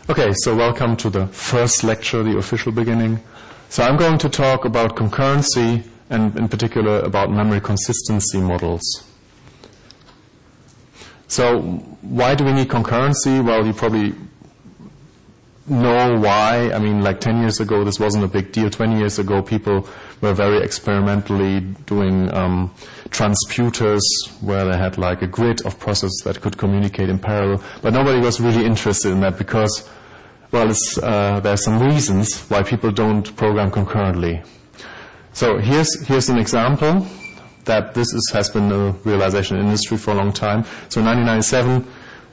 Okay, so welcome to the first lecture, the official beginning. So I'm going to talk about concurrency and in particular about memory consistency models. So why do we need concurrency? Well, you probably know why. I mean, like 10 years ago, this wasn't a big deal. 20 years ago, people were very experimentally doing transputers where they had like a grid of processes that could communicate in parallel. But nobody was really interested in that because, well, there are some reasons why people don't program concurrently. So here's an example that this has been a realization in industry for a long time. So in 1997,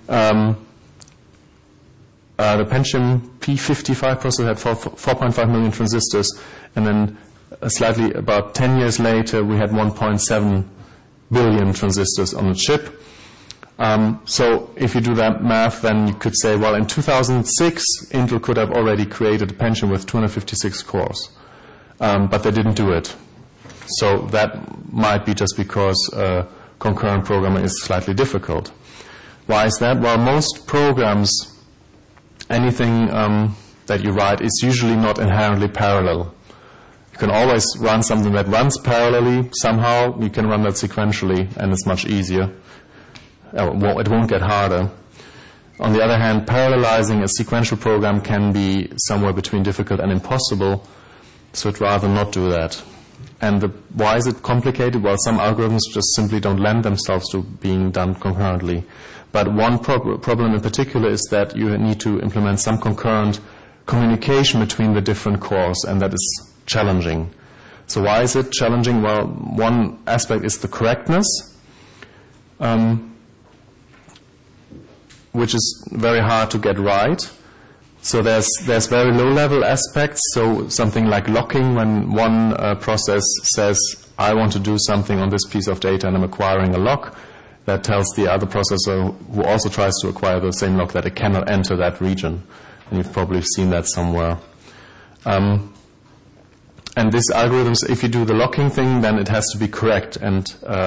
the Pentium P55 processor had 4.5 million transistors, and then slightly about 10 years later, we had 1.7 billion transistors on a chip. So if you do that math, then you could say, well, in 2006, Intel could have already created a Pentium with 256 cores, but they didn't do it. So that might be just because concurrent programming is slightly difficult. Why is that? Well, most programs, anything that you write is usually not inherently parallel. You can always run something that runs parallelly. Somehow you can run that sequentially, and it's much easier. It won't get harder. On the other hand, parallelizing a sequential program can be somewhere between difficult and impossible, so I'd rather not do that. And why is it complicated? Well, some algorithms just simply don't lend themselves to being done concurrently. But one problem in particular is that you need to implement some concurrent communication between the different cores, and that is challenging. So why is it challenging? Well, one aspect is the correctness, which is very hard to get right. So there's very low-level aspects, so something like locking, when one process says, I want to do something on this piece of data and I'm acquiring a lock, that tells the other processor who also tries to acquire the same lock that it cannot enter that region. And you've probably seen that somewhere. And these algorithms, if you do the locking thing, then it has to be correct. And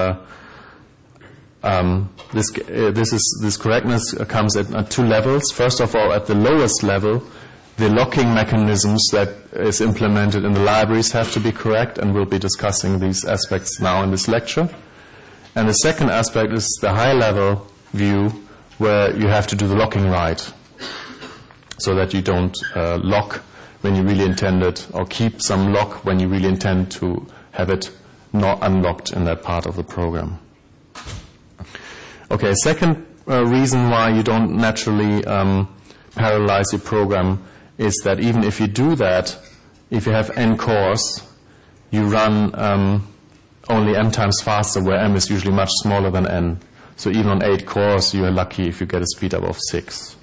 this correctness comes at two levels. First of all, at the lowest level, the locking mechanisms that is implemented in the libraries have to be correct, and we'll be discussing these aspects now in this lecture. And the second aspect is the high-level view, where you have to do the locking right, so that you don't lock when you really intend it, or keep some lock when you really intend to have it not unlocked in that part of the program. Okay, second reason why you don't naturally parallelize your program is that even if you do that, if you have n cores, you run only m times faster, where m is usually much smaller than n. So even on 8 cores, you are lucky if you get a speed up of 6.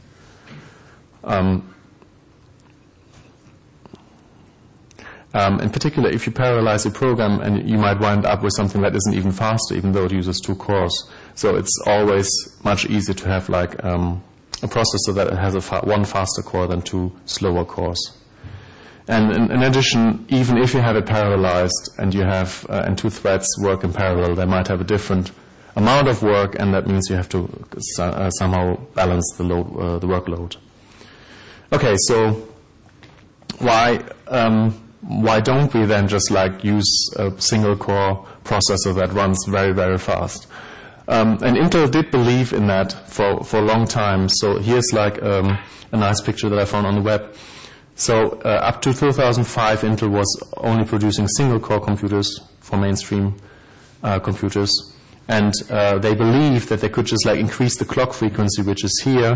In particular, if you parallelize a program, and you might wind up with something that isn't even faster, even though it uses 2 cores. So it's always much easier to have like a processor that has one faster core than 2 slower cores. And in addition, even if you have it parallelized and you have and 2 threads work in parallel, they might have a different amount of work, and that means you have to somehow balance the workload. Okay, so why don't we then just like use a single core processor that runs very, very fast? And Intel did believe in that for a long time. So here's like a nice picture that I found on the web. So up to 2005, Intel was only producing single core computers for mainstream computers, and they believed that they could just like increase the clock frequency, which is here,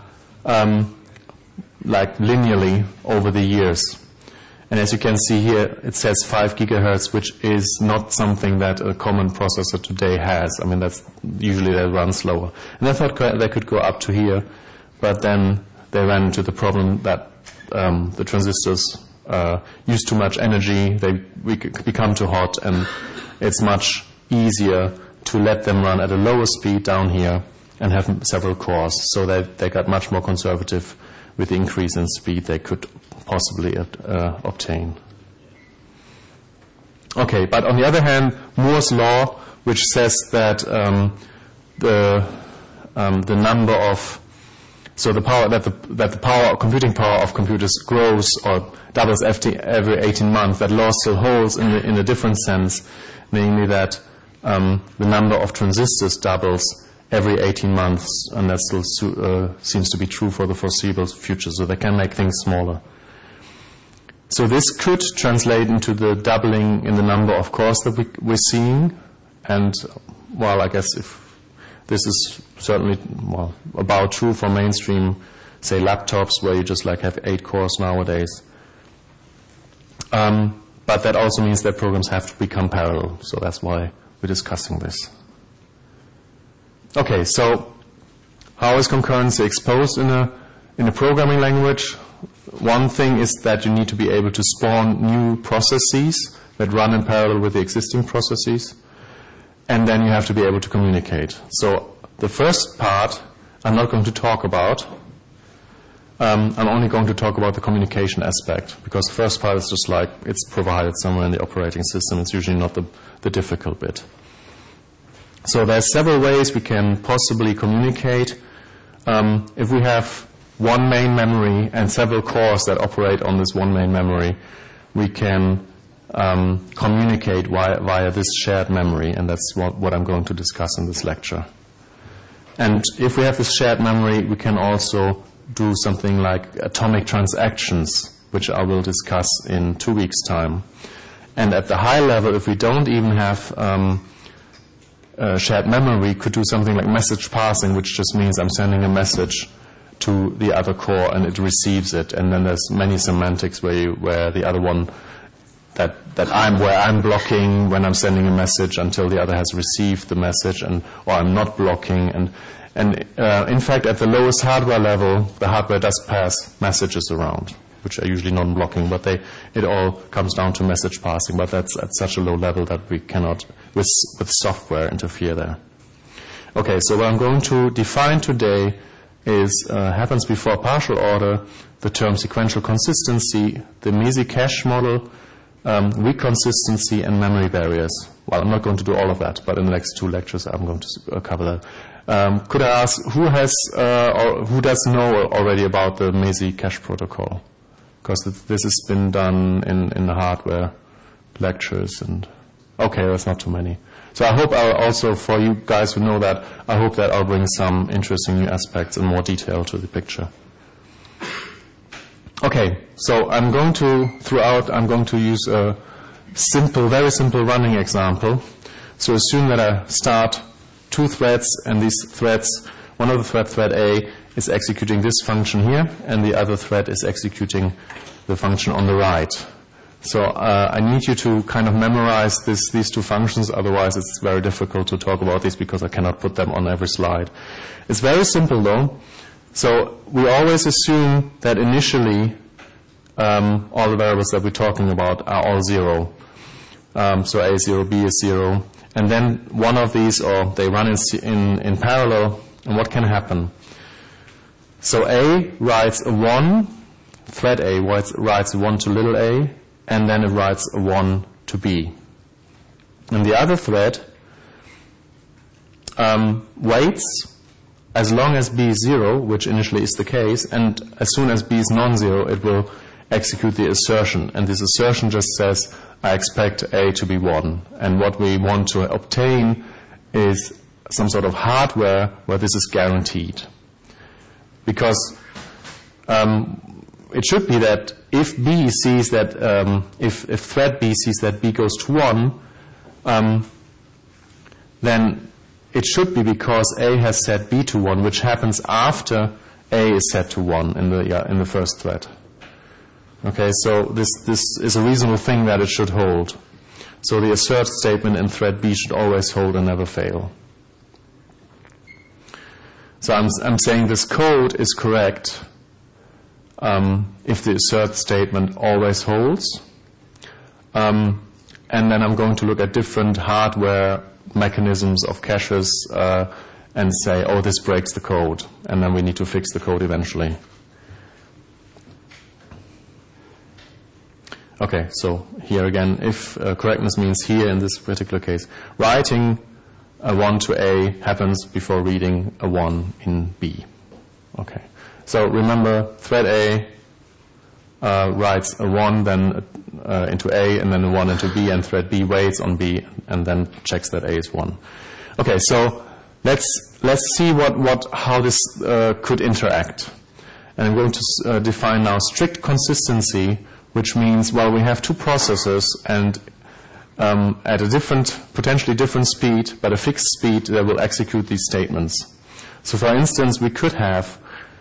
like linearly over the years. And as you can see here, it says 5 gigahertz, which is not something that a common processor today has. I mean, that's usually they run slower. And I thought they could go up to here, but then they ran into the problem that the transistors use too much energy, they become too hot, and it's much easier to let them run at a lower speed down here and have several cores. So they got much more conservative with the increase in speed they could possibly obtain. Okay, but on the other hand, Moore's law, which says that the number of So the power that the computing power of computers grows or doubles every 18 months, that law still holds in a different sense, namely that the number of transistors doubles every 18 months, and that still seems to be true for the foreseeable future, so they can make things smaller. So this could translate into the doubling in the number of cores that we're seeing, and, well, I guess if this is certainly, well, about true for mainstream, say, laptops, where you just like have 8 cores nowadays. But that also means that programs have to become parallel, so that's why we're discussing this. Okay, so how is concurrency exposed in a programming language? One thing is that you need to be able to spawn new processes that run in parallel with the existing processes, and then you have to be able to communicate. So the first part I'm not going to talk about. I'm only going to talk about the communication aspect, because the first part is just like it's provided somewhere in the operating system. It's usually not the difficult bit. So there's several ways we can possibly communicate. If we have one main memory and several cores that operate on this one main memory, we can communicate via this shared memory, and that's what I'm going to discuss in this lecture. And if we have this shared memory, we can also do something like atomic transactions, which I will discuss in 2 weeks' time. And at the high level, if we don't even have shared memory, we could do something like message passing, which just means I'm sending a message to the other core and it receives it, and then there's many semantics where the other one where I'm blocking when I'm sending a message until the other has received the message, or I'm not blocking, and in fact at the lowest hardware level the hardware does pass messages around, which are usually non-blocking, but it all comes down to message passing, but that's at such a low level that we cannot with software interfere there. Okay, so what I'm going to define today is happens before partial order, the term sequential consistency, the Mesi-Cache model, weak consistency, and memory barriers. Well, I'm not going to do all of that, but in the next 2 lectures I'm going to cover that. Could I ask who does know already about the Mesi-Cache protocol? Because this has been done in the hardware lectures, and okay, that's not too many. So I hope also for you guys who know that, I hope that I'll bring some interesting new aspects and more detail to the picture. Okay, so I'm going to use a very simple running example. So assume that I start 2 threads, and these threads, one of the thread A, is executing this function here, and the other thread is executing the function on the right. So I need you to kind of memorize these 2 functions, otherwise it's very difficult to talk about these because I cannot put them on every slide. It's very simple though. So we always assume that initially all the variables that we're talking about are all 0. So A is 0, B is 0. And then one of these, or they run in parallel, and what can happen? So A writes a 1, thread A writes a 1 to little a, and then it writes a 1 to B. And the other thread waits as long as B is 0, which initially is the case, and as soon as B is non-zero, it will execute the assertion. And this assertion just says, I expect A to be 1. And what we want to obtain is some sort of hardware where this is guaranteed. Because it should be that if B sees that, if thread B sees that B goes to 1, then it should be because A has set B to 1, which happens after A is set to 1 in the first thread. Okay, so this is a reasonable thing that it should hold. So the assert statement in thread B should always hold and never fail. So I'm saying this code is correct if the assert statement always holds. And then I'm going to look at different hardware mechanisms of caches and say, oh, this breaks the code. And then we need to fix the code eventually. Okay, so here again, if correctness means here in this particular case, writing a 1 to A happens before reading a 1 in B. Okay, So remember, thread A writes a 1 then into A, and then a 1 into B, and thread B waits on B and then checks that A is 1. Okay, so let's see how this could interact. And I'm going to define now strict consistency, which means, well, we have two processes, and at a potentially different speed, but a fixed speed, they will execute these statements. So for instance, we could have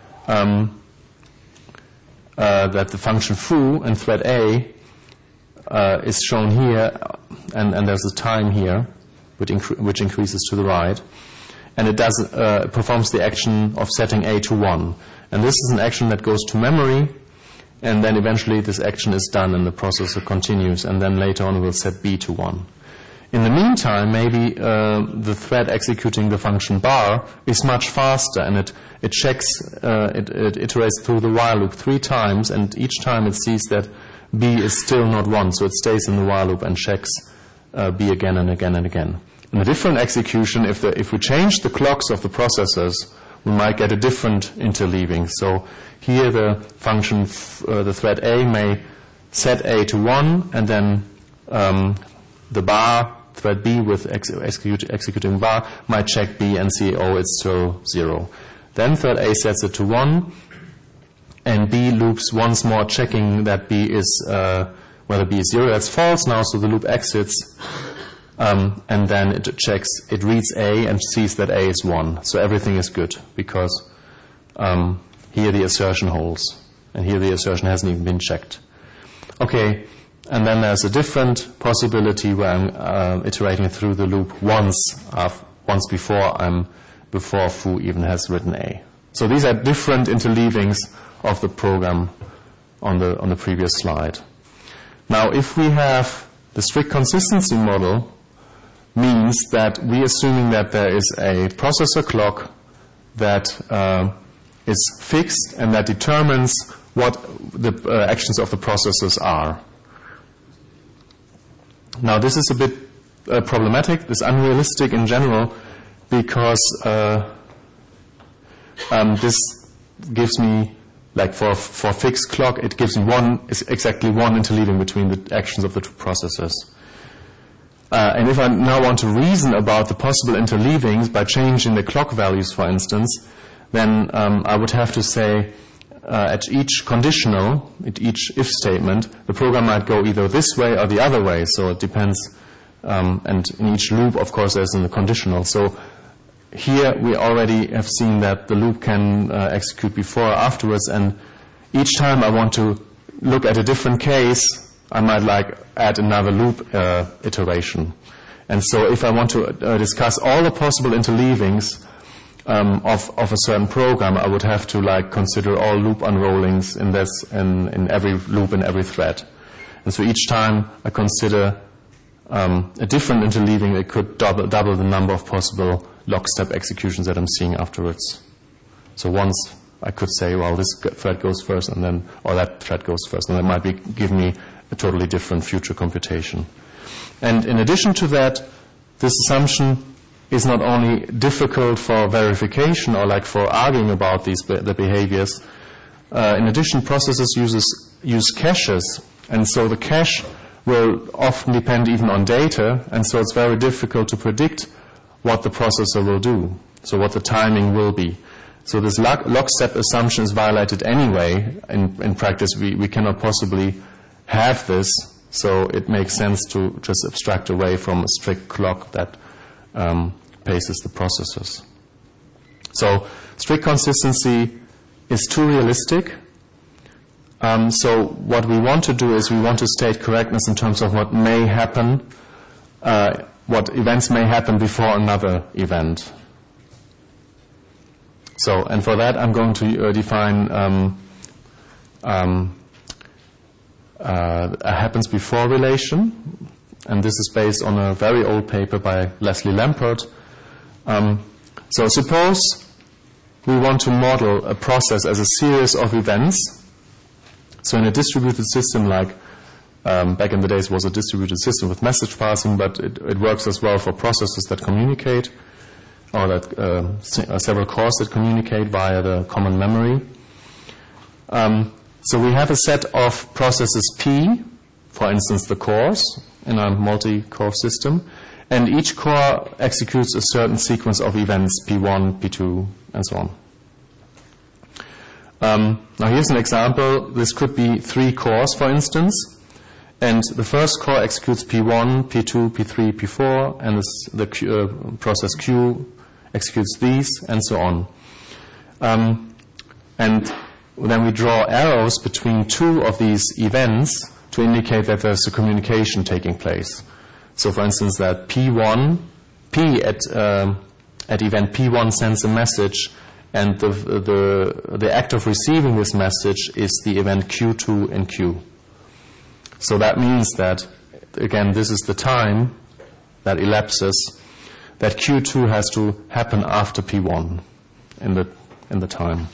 that the function foo in thread A is shown here, and there's a time here, which increases to the right, and it performs the action of setting A to 1. And this is an action that goes to memory, and then eventually this action is done and the processor continues, and then later on we'll set B to 1. In the meantime, maybe the thread executing the function bar is much faster, and it checks, it iterates through the while loop 3 times, and each time it sees that B is still not 1, so it stays in the while loop and checks B again and again and again. In a different execution, if we change the clocks of the processors, we might get a different interleaving. So here the function, the thread A may set A to 1, and then the bar, thread B with executing bar, might check B and see, oh, it's still 0. Then thread A sets it to 1, and B loops once more, checking that B is, whether B is 0. That's false now, so the loop exits. And then it checks, it reads A and sees that A is 1. So everything is good, because here the assertion holds, and here the assertion hasn't even been checked. Okay, and then there's a different possibility where I'm iterating through the loop once before foo even has written A. So these are different interleavings of the program on the previous slide. Now, if we have the strict consistency model, means that we're assuming that there is a processor clock that is fixed and that determines what the actions of the processors are. Now, this is a bit problematic, this is unrealistic in general, because this gives me, like for fixed clock, it gives me exactly one interleaving between the actions of the two processors. And if I now want to reason about the possible interleavings by changing the clock values, for instance, then I would have to say at each conditional, at each if statement, the program might go either this way or the other way. So it depends. And in each loop, of course, there's a conditional. So here we already have seen that the loop can execute before or afterwards. And each time I want to look at a different case, I might add another loop iteration. And so if I want to discuss all the possible interleavings of a certain program, I would have to consider all loop unrollings in every loop in every thread. And so each time I consider a different interleaving, it could double the number of possible lockstep executions that I'm seeing afterwards. So once I could say, well, this thread goes first, and then, or that thread goes first, and that might give me a totally different future computation. And in addition to that, this assumption is not only difficult for verification or for arguing about the behaviors. In addition, processors use caches, and so the cache will often depend even on data, and so it's very difficult to predict what the processor will do, so what the timing will be. So this lockstep assumption is violated anyway. In practice, we cannot possibly have this, so it makes sense to just abstract away from a strict clock that paces the processors. So strict consistency is too realistic. So what we want to do is we want to state correctness in terms of what may happen, what events may happen before another event. So, and for that I'm going to define a happens before relation, and this is based on a very old paper by Leslie Lampert. So suppose we want to model a process as a series of events. So in a distributed system, back in the days was a distributed system with message passing, but it works as well for processes that communicate, or that several cores that communicate via the common memory. So we have a set of processes P, for instance the cores in a multi-core system, and each core executes a certain sequence of events, P1, P2, and so on. Now here's an example. This could be 3 cores, for instance, and the first core executes P1, P2, P3, P4, and the process Q executes these, and so on. And then we draw arrows between 2 of these events to indicate that there's a communication taking place. So, for instance, that P at event P1 sends a message, and the act of receiving this message is the event Q2 in Q. So that means that, again, this is the time that elapses, that Q2 has to happen after P1 in the time.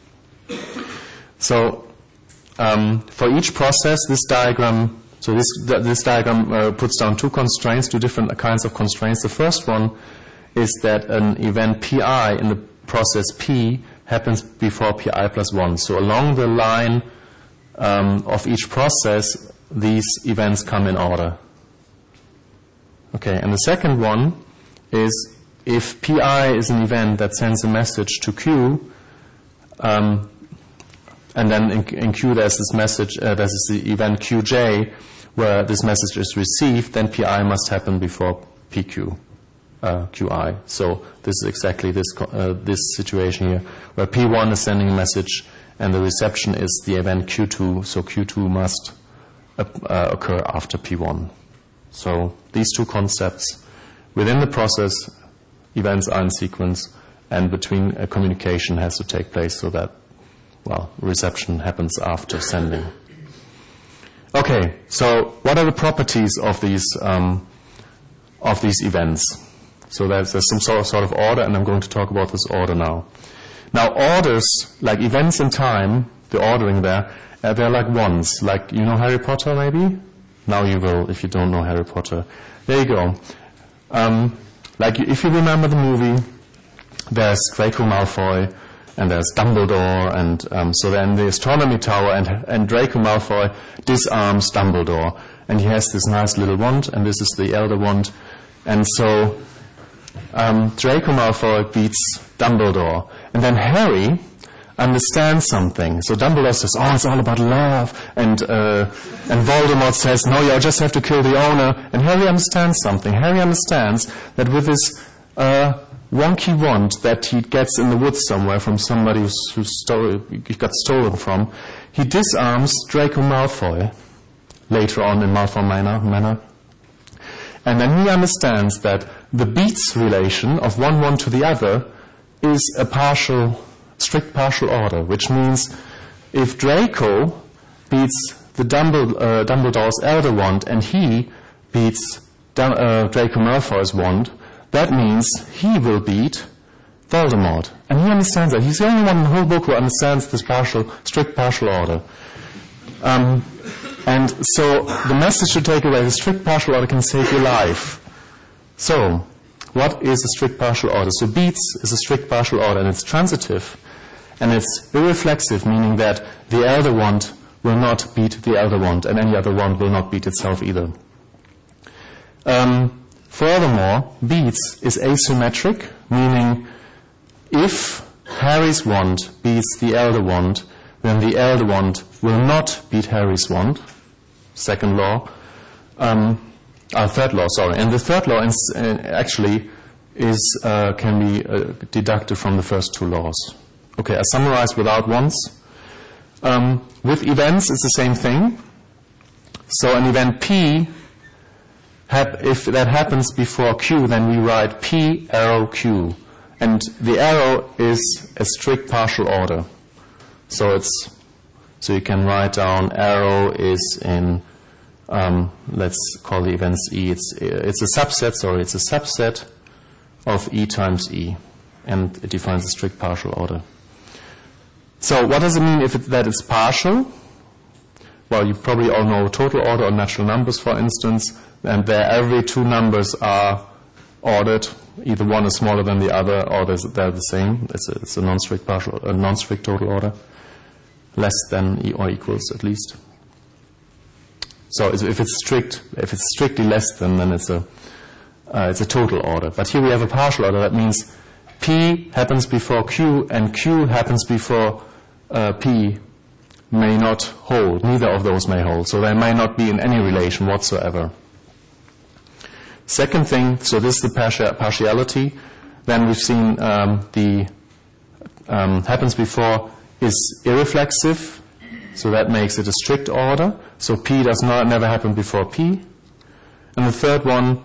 So for each process, this diagram puts down 2 constraints, 2 different kinds of constraints. The first one is that an event Pi in the process P happens before Pi plus 1. So along the line of each process, these events come in order. Okay, and the second one is if Pi is an event that sends a message to Q, and then in Q there's this message, there's the event Qj where this message is received, then Pi must happen before PQ, Qi. So this is exactly this situation here, where P1 is sending a message and the reception is the event Q2, so Q2 must occur after P1. So these 2 concepts, within the process, events are in sequence, and between a communication has to take place so that, well, reception happens after sending. Okay, so what are the properties of these events? So there's some sort of order, and I'm going to talk about this order now. Now, orders, like events in time, the ordering there, they're like ones. Like, you know Harry Potter, maybe? Now you will, if you don't know Harry Potter. There you go. Like, if you remember the movie, there's Draco Malfoy, and there's Dumbledore, and so they're in the astronomy tower, and Draco Malfoy disarms Dumbledore, and he has this nice little wand, and this is the Elder Wand, and so Draco Malfoy beats Dumbledore, and then Harry understands something. So Dumbledore says, "Oh, it's all about love," and Voldemort says, "No, you just have to kill the owner." And Harry understands something. Harry understands that with this wonky wand that he gets in the woods somewhere from somebody he got stolen from, he disarms Draco Malfoy later on in Malfoy Manor. And then he understands that the beats relation of one wand to the other is a strict partial order, which means if Draco beats the Dumbledore's Elder Wand and he beats Draco Malfoy's wand, that means he will beat Voldemort. And he understands that. He's the only one in the whole book who understands this strict partial order. And so the message to take away, the strict partial order can save your life. So, what is a strict partial order? So beats is a strict partial order, and it's transitive, and it's irreflexive, meaning that the Elder Wand will not beat the Elder Wand, and any other wand will not beat itself either. Furthermore, beats is asymmetric, meaning if Harry's wand beats the Elder Wand, then the Elder Wand will not beat Harry's wand. Second law. Third law, sorry. And the third law actually can be deducted from the first 2 laws. Okay, I summarize without wands. With events, it's the same thing. So an event P, if that happens before Q, then we write P arrow Q. And the arrow is a strict partial order. So you can write down arrow is in, let's call the events E. It's a subset of E times E. And it defines a strict partial order. So what does it mean that it's partial? Well, you probably all know total order or natural numbers, for instance, and there every 2 numbers are ordered. Either one is smaller than the other, or they're the same. It's a non-strict total order. less than or equals at least. So if it's strictly less than, then it's a total order. But here we have a partial order. That means P happens before Q and Q happens before P may not hold. Neither of those may hold. So they may not be in any relation whatsoever. Second thing, so this is the partiality. Then we've seen the happens before is irreflexive. So that makes it a strict order. So P does never happen before P. And the third one,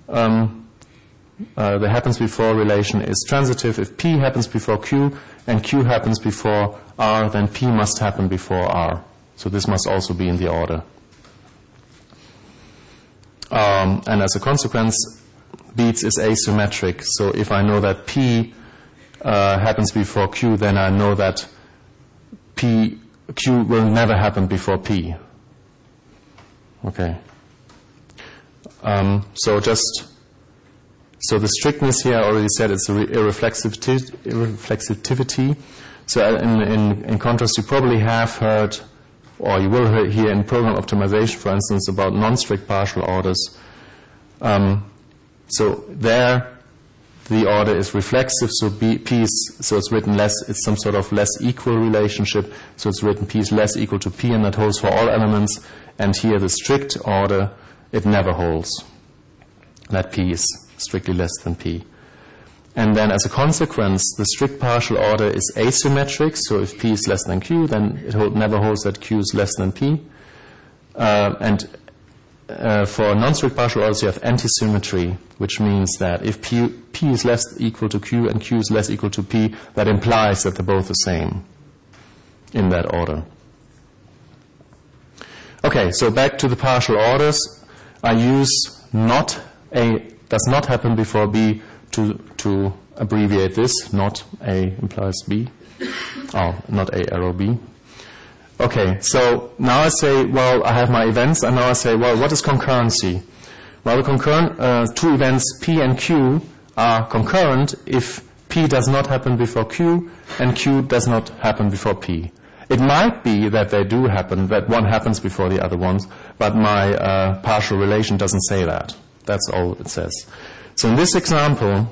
the happens before relation is transitive. If P happens before Q and Q happens before R, then P must happen before R. So this must also be in the order. And as a consequence, Beats is asymmetric. So if I know that P happens before Q, then I know that Q will never happen before P. Okay. So the strictness here, I already said it's irreflexivity. So in contrast, you probably have heard, or you will hear in program optimization, for instance, about non-strict partial orders. So there, the order is reflexive, so P is, so it's written less, it's some sort of less equal relationship, so it's written P is less equal to P, and that holds for all elements. And here the strict order, it never holds. That P is strictly less than P. And then as a consequence, the strict partial order is asymmetric, so if P is less than Q, then it never holds that Q is less than P. For non-strict partial orders, you have antisymmetry, which means that if P is less equal to Q and Q is less equal to P, that implies that they're both the same in that order. Okay, so back to the partial orders. I use not A does not happen before B to abbreviate this. Not A implies B. Oh, not A arrow B. Okay, so now I say, well, I have my events, and now I say, well, what is concurrency? Well, the two events P and Q are concurrent if P does not happen before Q and Q does not happen before P. It might be that they do happen, that one happens before the other ones, but my partial relation doesn't say that. That's all it says. So in this example,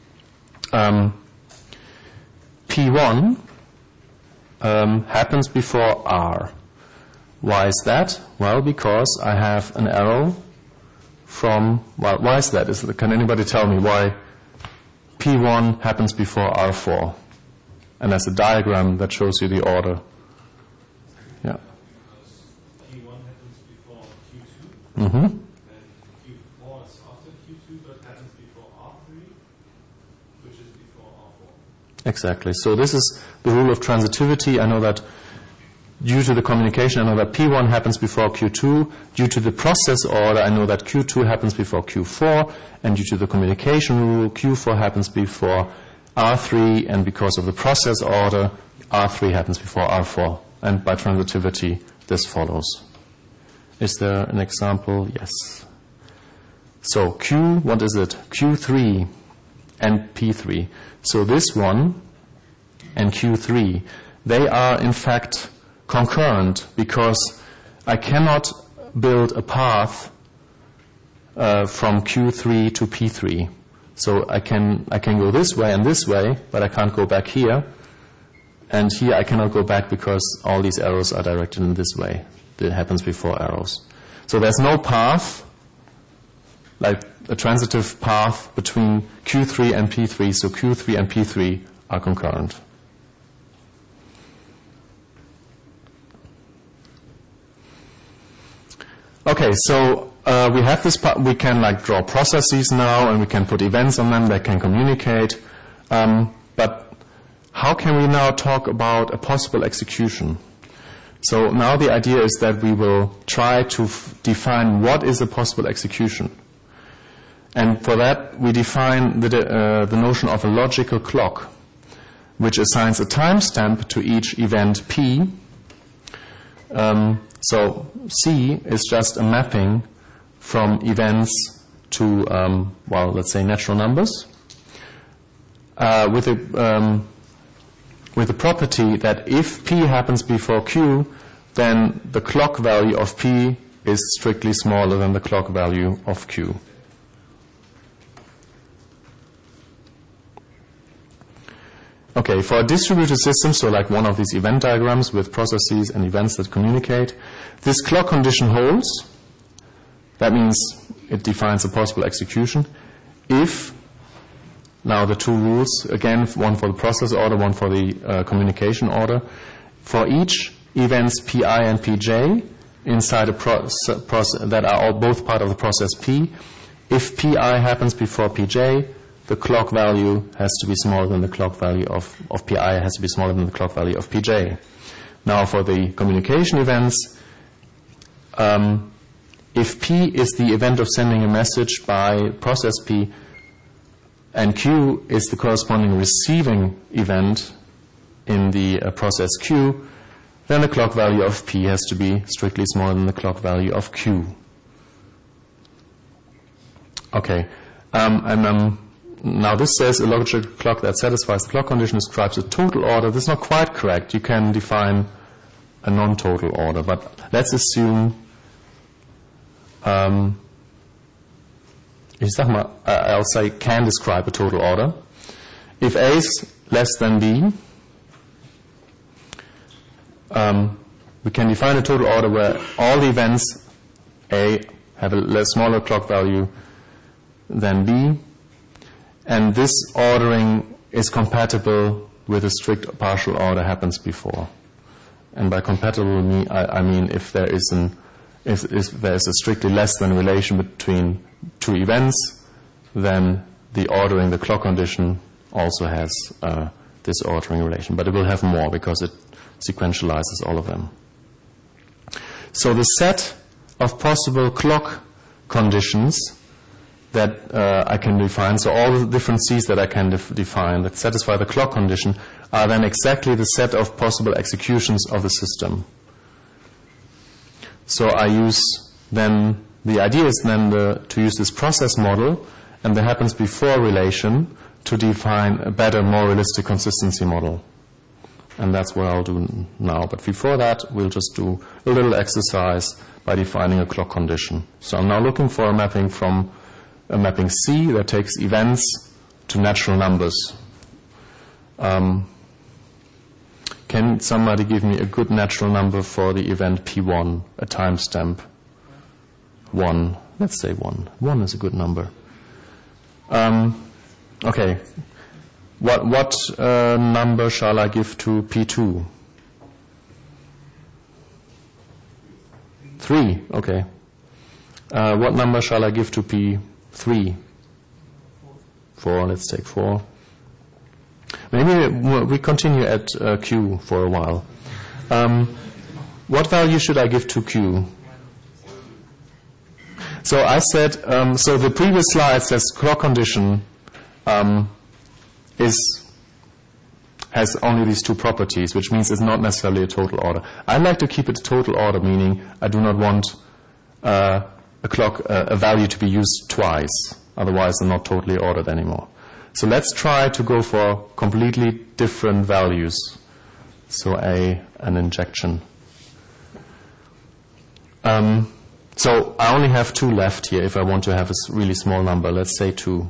P1 happens before R. Why is that? Well, because I have an arrow from, well, why is that? Can anybody tell me why P1 happens before R4? And there's a diagram that shows you the order. Yeah. Because P1 happens before Q2. Mm-hmm. And Q4 is after Q2, but happens before R3, which is before R4. Exactly. So this is the rule of transitivity. I know that due to the communication, I know that P1 happens before Q2. Due to the process order, I know that Q2 happens before Q4. And due to the communication rule, Q4 happens before R3. And because of the process order, R3 happens before R4. And by transitivity, this follows. Is there an example? Yes. So Q, what is it? Q3 and P3. So this one and Q3, they are in fact concurrent because I cannot build a path from Q3 to P3. So I can go this way and this way, but I can't go back here. And here I cannot go back because all these arrows are directed in this way. That happens before arrows. So there's no path, like a transitive path between Q3 and P3. So Q3 and P3 are concurrent. Okay, so we have this part. We can draw processes now, and we can put events on them that can communicate. But how can we now talk about a possible execution? So now the idea is that we will try to define what is a possible execution. And for that, we define the notion of a logical clock, which assigns a timestamp to each event P. So C is just a mapping from events to, well, let's say natural numbers, with a with the property that if P happens before Q, then the clock value of P is strictly smaller than the clock value of Q. Okay, for a distributed system, so like one of these event diagrams with processes and events that communicate, this clock condition holds. That means it defines a possible execution. If, now the two rules, again, one for the process order, one for the communication order, for each events Pi and Pj inside a process that are all both part of the process P, if Pi happens before Pj, the clock value has to be smaller than the clock value of Pi has to be smaller than the clock value of Pj. Now for the communication events, if P is the event of sending a message by process P and Q is the corresponding receiving event in the process Q, then the clock value of P has to be strictly smaller than the clock value of Q. Okay. Now this says a logical clock that satisfies the clock condition describes a total order. This is not quite correct. You can define a non-total order, but let's assume I'll say can describe a total order. If A is less than B, we can define a total order where all the events A have a smaller clock value than B, and this ordering is compatible with a strict partial order happens before. And by compatible, I mean if there is a strictly less than relation between two events, then the ordering, the clock condition, also has this ordering relation. But it will have more because it sequentializes all of them. So the set of possible clock conditions that I can define, so all the different C's that I can define that satisfy the clock condition are then exactly the set of possible executions of the system. So I use then, the idea is then to use this process model and the happens before relation to define a better, more realistic consistency model. And that's what I'll do now. But before that, we'll just do a little exercise by defining a clock condition. So I'm now looking for a mapping from a mapping C that takes events to natural numbers. Can somebody give me a good natural number for the event P1, a timestamp 1? Let's say 1. 1 is a good number. Okay. What number shall I give to P2? 3. Okay. What number shall I give to P3? 4. Let's take 4. Maybe we continue at Q for a while. What value should I give to Q? So I said, so the previous slide says clock condition has only these two properties, which means it's not necessarily a total order. I like to keep it a total order, meaning I do not want a value to be used twice. Otherwise, they're not totally ordered anymore. So let's try to go for completely different values. So an injection. So I only have 2 left here if I want to have a really small number. Let's say 2.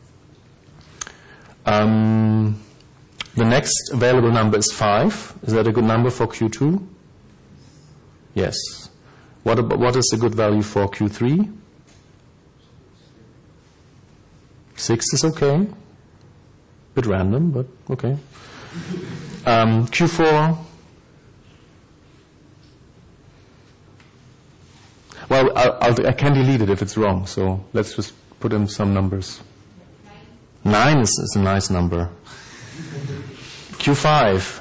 The next available number is 5. Is that a good number for Q2? Yes. What is a good value for Q3? 6 is okay. Bit random, but okay. Q4. Well, I can delete it if it's wrong, so let's just put in some numbers. 9 is a nice number. Q5.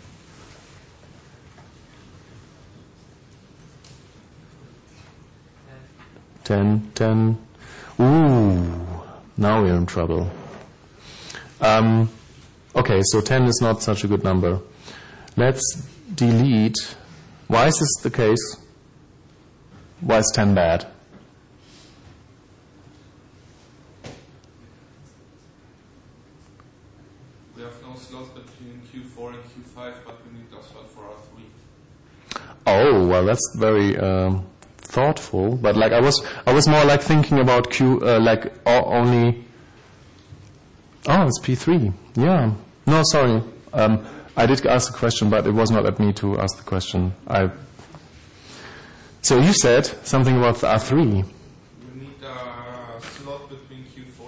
10. Ooh, now we're in trouble. Okay, so 10 is not such a good number. Let's delete. Why is this the case? Why is 10 bad? We have no slot between Q4 and Oh, well, that's very thoughtful. But like I was more like thinking about Q, like only. Oh, it's P3. Yeah. No, sorry. I did ask the question, but it was not at me to ask the question. So you said something about the R3. We need a slot between Q4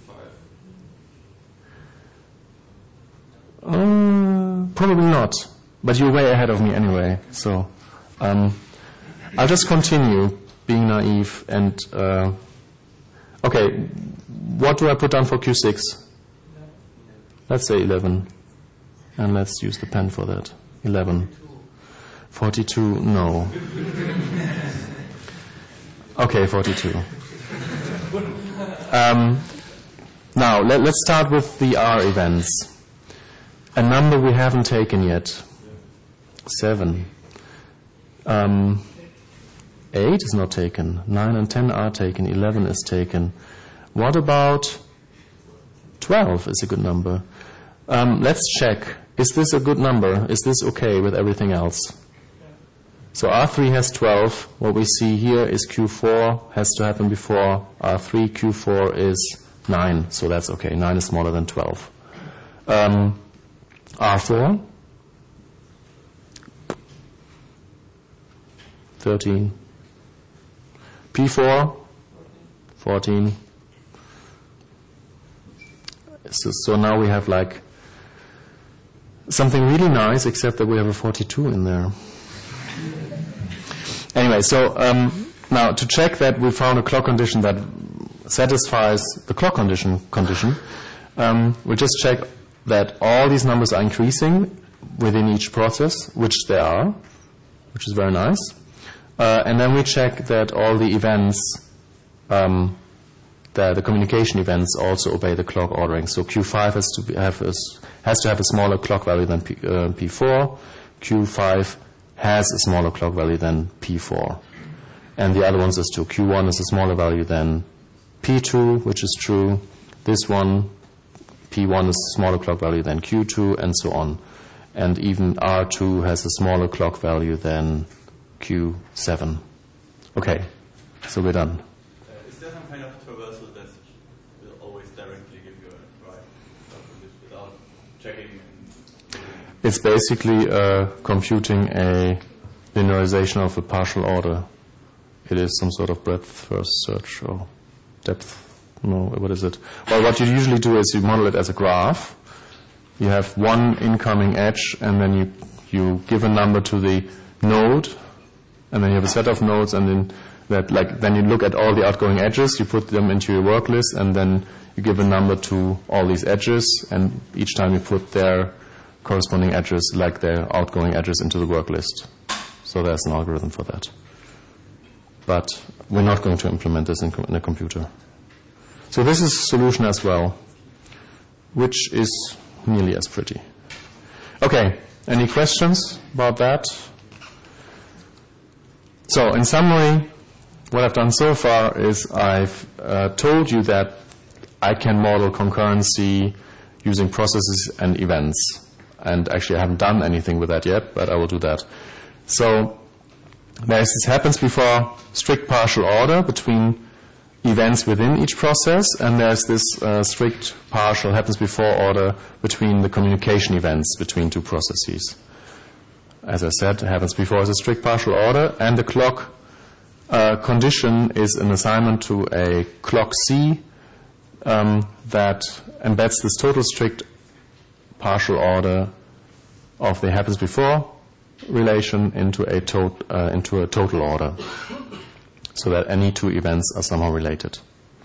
and Q5. Probably not. But you're way ahead of me anyway. So I'll just continue being naive and okay. What do I put down for Q6? Let's say 11. And let's use the pen for that. 11. 42, no. Okay, 42. Now, let's start with the R events. A number we haven't taken yet. 7. 8 is not taken. 9 and 10 are taken. 11 is taken. What about 12 is a good number? Let's check. Is this a good number? Is this okay with everything else? So R3 has 12. What we see here is Q4 has to happen before R3. Q4 is 9. So that's okay. 9 is smaller than 12. R4. 13. P4. 14. So now we have like something really nice, except that we have a 42 in there. Anyway, so now to check that we found a clock condition that satisfies the clock condition, we'll just check that all these numbers are increasing within each process, which they are, which is very nice. And then we check that all the events, the communication events also obey the clock ordering. So Q5 has to have a smaller clock value than P4. Q5 has a smaller clock value than P4. And the other ones is too. Q1 is a smaller value than P2, which is true. This one, P1 is a smaller clock value than Q2, and so on. And even R2 has a smaller clock value than Q7. Okay, so we're done. Is there some kind of traversal that will always directly give you a right without checking? It's basically computing a linearization of a partial order. It is some sort of breadth first search or depth. No, what is it? Well, what you usually do is you model it as a graph. You have one incoming edge, and then you give a number to the node, and then you have a set of nodes, and then you look at all the outgoing edges, you put them into your work list, and then you give a number to all these edges, and each time you put their corresponding edges, like their outgoing edges, into the work list. So there's an algorithm for that. But we're not going to implement this in a computer. So this is a solution as well, which is nearly as pretty. Okay, any questions about that? So in summary, what I've done so far is I've told you that I can model concurrency using processes and events. And actually I haven't done anything with that yet, but I will do that. So this happens before strict partial order between events within each process, and there's this strict partial happens before order between the communication events between two processes. As I said, it happens before as a strict partial order, and the clock condition is an assignment to a clock C that embeds this total strict partial order of the happens before relation into a total order, so that any two events are somehow related.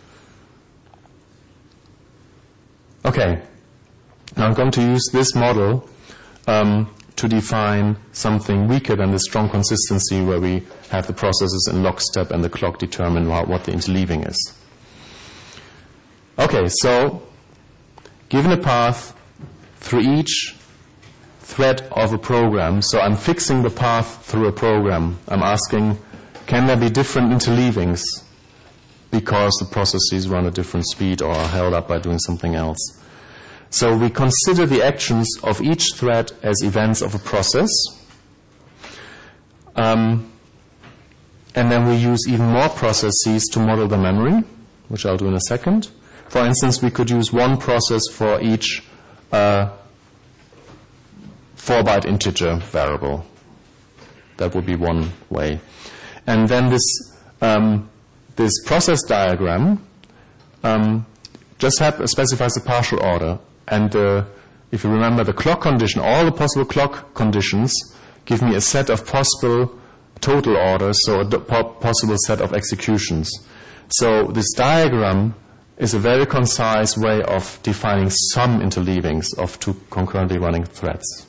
Okay, now I'm going to use this model to define something weaker than the strong consistency where we have the processes in lockstep and the clock determine what the interleaving is. Okay, so given a path through each thread of a program, so I'm fixing the path through a program. I'm asking, can there be different interleavings because the processes run at different speed or are held up by doing something else? So we consider the actions of each thread as events of a process. And then we use even more processes to model the memory, which I'll do in a second. For instance, we could use one process for each 4-byte integer variable. That would be one way. And then this process diagram just specifies the partial order. And if you remember the clock condition, all the possible clock conditions give me a set of possible total orders, so a possible set of executions. So this diagram is a very concise way of defining some interleavings of two concurrently running threads.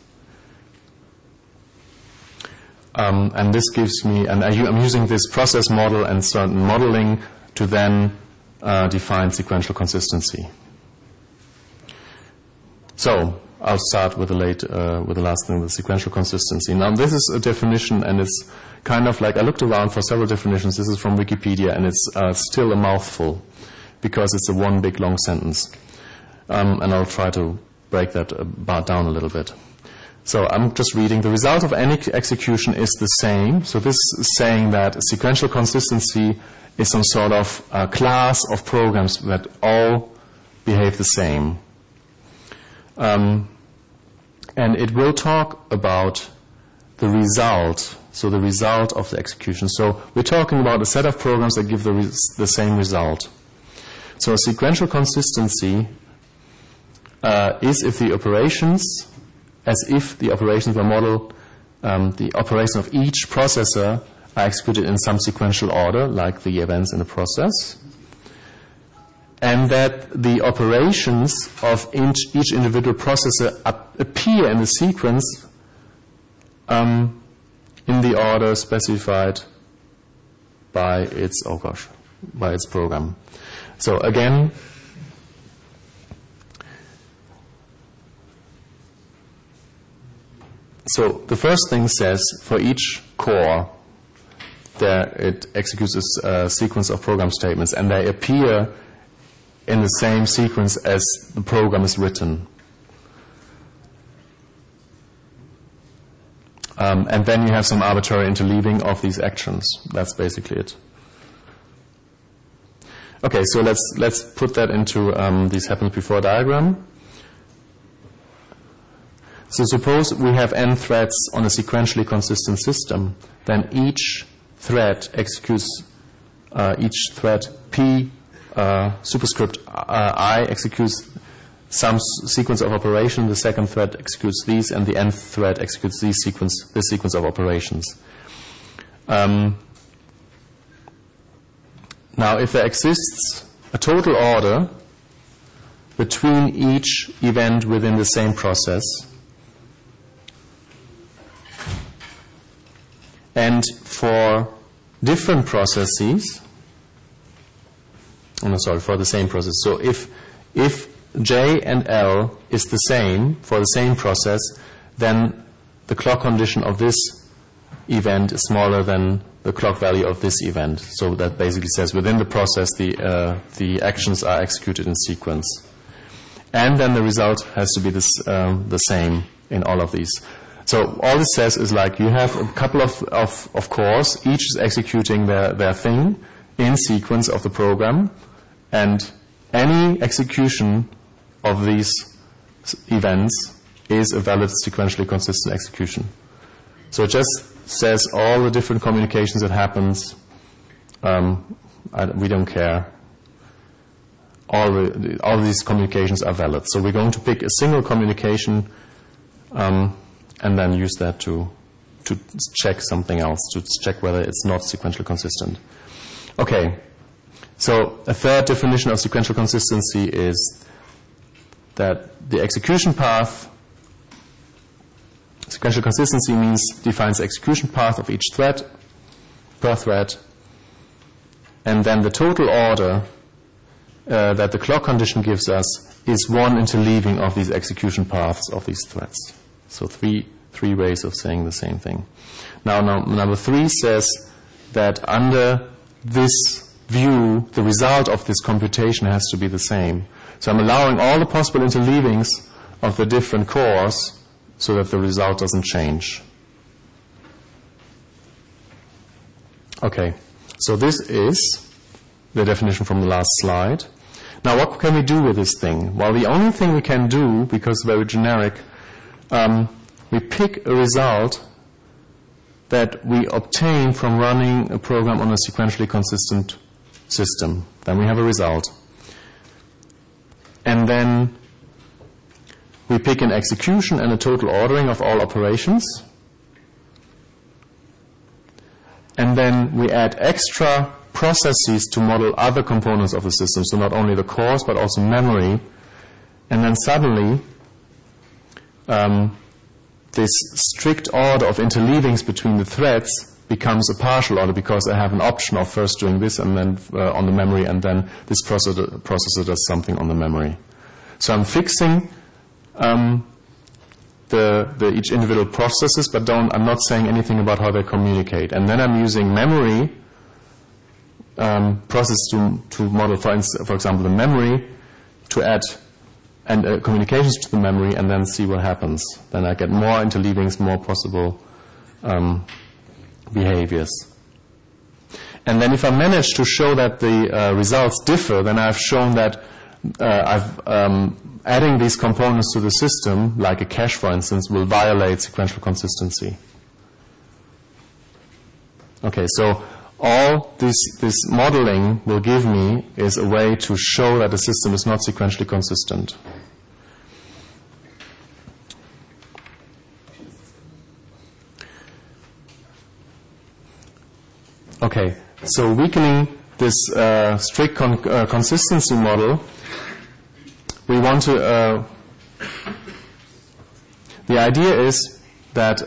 And this gives me, and I'm using this process model and certain modeling to then define sequential consistency. So I'll start with the last thing, the sequential consistency. Now this is a definition, and it's kind of like, I looked around for several definitions. This is from Wikipedia, and it's still a mouthful because it's a one big long sentence. And I'll try to break that down a little bit. So I'm just reading. The result of any execution is the same. So this is saying that sequential consistency is some sort of class of programs that all behave the same. And it will talk about the result, so the result of the execution. So we're talking about a set of programs that give the same result. So a sequential consistency is if the operations, as if the operations were modeled, the operation of each processor are executed in some sequential order, like the events in the process, and that the operations of each individual processor appear in the sequence in the order specified by its program. So again, so the first thing says for each core there it executes a sequence of program statements, and they appear in the same sequence as the program is written. And then you have some arbitrary interleaving of these actions. That's basically it. Okay, so let's put that into this happens before diagram. So suppose we have n threads on a sequentially consistent system, then each thread executes, each thread P superscript I executes some sequence of operation, the second thread executes these, and the nth thread executes this sequence of operations. Now, if there exists a total order between each event within the same process, and for different processes, for the same process. So if J and L is the same for the same process, then the clock condition of this event is smaller than the clock value of this event. So that basically says within the process the actions are executed in sequence. And then the result has to be the same in all of these. So all this says is like you have a couple of cores, each is executing their thing in sequence of the program, and any execution of these events is a valid sequentially consistent execution. So it just says all the different communications that happens, we don't care. All these communications are valid. So we're going to pick a single communication and then use that to check something else, to check whether it's not sequentially consistent. Okay, so a third definition of sequential consistency is that the execution path, sequential consistency defines the execution path of each thread per thread, and then the total order that the clock condition gives us is one interleaving of these execution paths of these threads. So three ways of saying the same thing. Now number 3 says that under this view, the result of this computation has to be the same. So I'm allowing all the possible interleavings of the different cores so that the result doesn't change. Okay, so this is the definition from the last slide. Now, what can we do with this thing? Well, the only thing we can do, because it's very generic, we pick a result that we obtain from running a program on a sequentially consistent system. Then we have a result. And then we pick an execution and a total ordering of all operations. And then we add extra processes to model other components of the system, so not only the cores but also memory. And then suddenly this strict order of interleavings between the threads becomes a partial order, because I have an option of first doing this and then on the memory, and then this processor does something on the memory. So I'm fixing each individual processes, but I'm not saying anything about how they communicate. And then I'm using memory process to model, for example, the memory, to add and communications to the memory, and then see what happens. Then I get more interleavings, more possible behaviors. And then if I manage to show that the results differ, then I've shown that adding these components to the system, like a cache, for instance, will violate sequential consistency. Okay, so all this modeling will give me is a way to show that the system is not sequentially consistent. Okay, so weakening this strict consistency model, we want to... the idea is that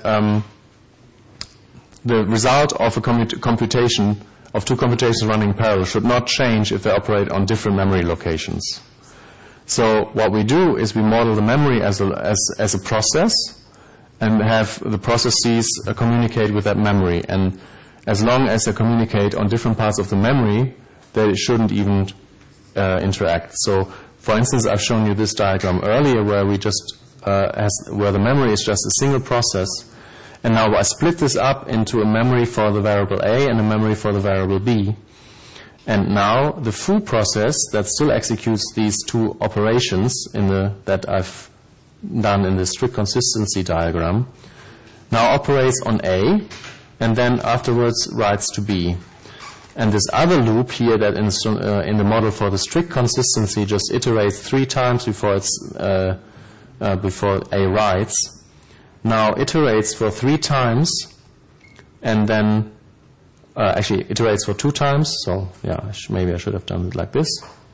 the result of a computation, of two computations running in parallel, should not change if they operate on different memory locations. So what we do is we model the memory as a process and have the processes communicate with that memory. And as long as they communicate on different parts of the memory, they shouldn't even interact. So, for instance, I've shown you this diagram earlier where we just where the memory is just a single process. And now I split this up into a memory for the variable A and a memory for the variable B. And now the foo process that still executes these two operations that I've done in the strict consistency diagram now operates on A and then afterwards writes to B. And this other loop here that in the model for the strict consistency just iterates 3 times before A writes, now iterates for 3 times and then actually iterates for 2 times. So yeah, maybe I should have done it like this.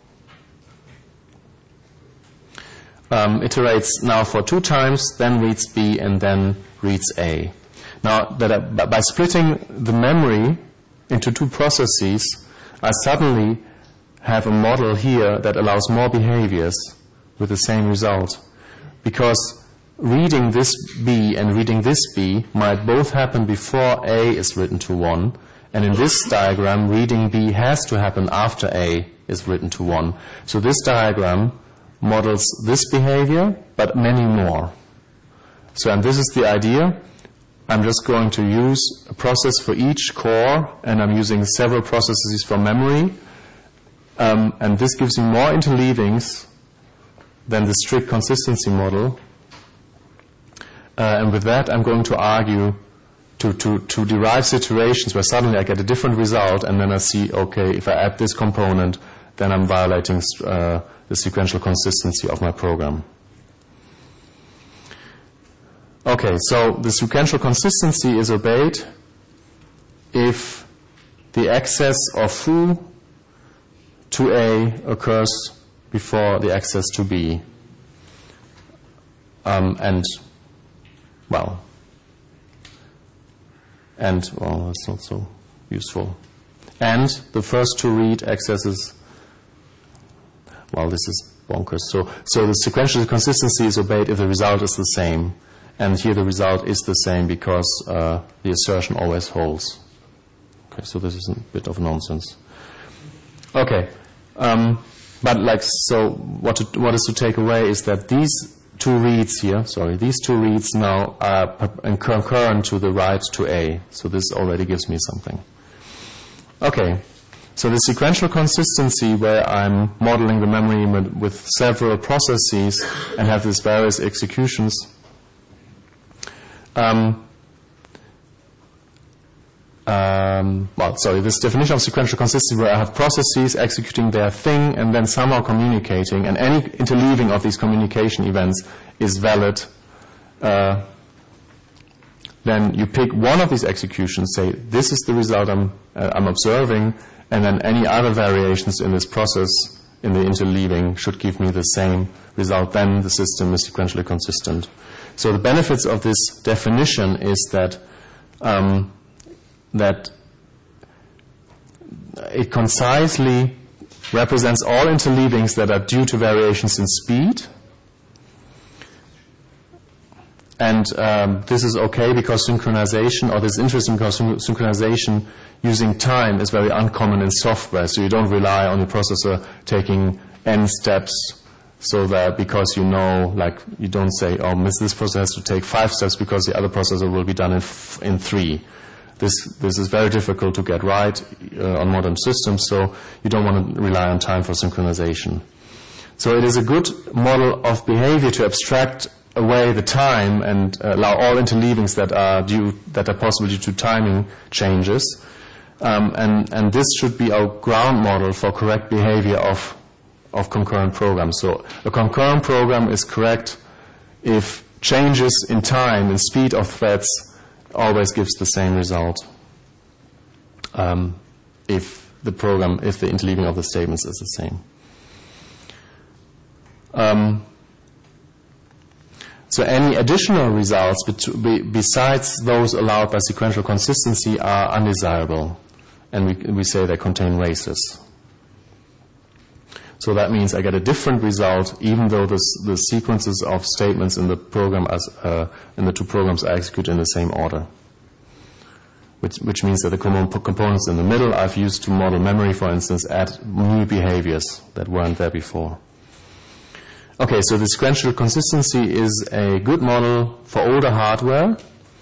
Iterates now for 2 times, then reads B and then reads A. Now by splitting the memory into 2 processes, I suddenly have a model here that allows more behaviors with the same result, because reading this B and reading this B might both happen before A is written to 1, and in this diagram reading B has to happen after A is written to 1. So this diagram models this behavior, but many more. So, and this is the idea. I'm just going to use a process for each core, and I'm using several processes for memory, and this gives me more interleavings than the strict consistency model. And with that, I'm going to argue to derive situations where suddenly I get a different result, and then I see, okay, if I add this component, then I'm violating the sequential consistency of my program. Okay, so the sequential consistency is obeyed if the access of foo to A occurs before the access to B. Well, that's not so useful. And the first 2 read accesses, well, this is bonkers. So the sequential consistency is obeyed if the result is the same. And here the result is the same because the assertion always holds. Okay, so this is a bit of nonsense. Okay, but so what is to take away is that these 2 reads here, these 2 reads now are concurrent to the write to A. So this already gives me something. Okay, so the sequential consistency where I'm modeling the memory with several processes and have these various executions. This definition of sequential consistency where I have processes executing their thing and then somehow communicating, and any interleaving of these communication events is valid. Then you pick one of these executions, say this is the result I'm observing, and then any other variations in this process in the interleaving should give me the same result. Then the system is sequentially consistent. So the benefits of this definition is that that it concisely represents all interleavings that are due to variations in speed. And this is okay because synchronization, or this is interesting because synchronization using time is very uncommon in software. So you don't rely on the processor taking n steps, so that because you know, like you don't say, oh, this processor has to take 5 steps because the other processor will be done in 3. This is very difficult to get right on modern systems, so you don't want to rely on time for synchronization. So it is a good model of behavior to abstract away the time and allow all interleavings that are possible due to timing changes. And this should be our ground model for correct behavior of concurrent programs. So a concurrent program is correct if changes in time and speed of threads always gives the same result. If the interleaving of the statements is the same. So any additional results besides those allowed by sequential consistency are undesirable, and we say they contain races. So that means I get a different result even though the sequences of statements in the program in the two programs are executed in the same order. Which means that the components in the middle I've used to model memory, for instance, add new behaviors that weren't there before. Okay, so the sequential consistency is a good model for older hardware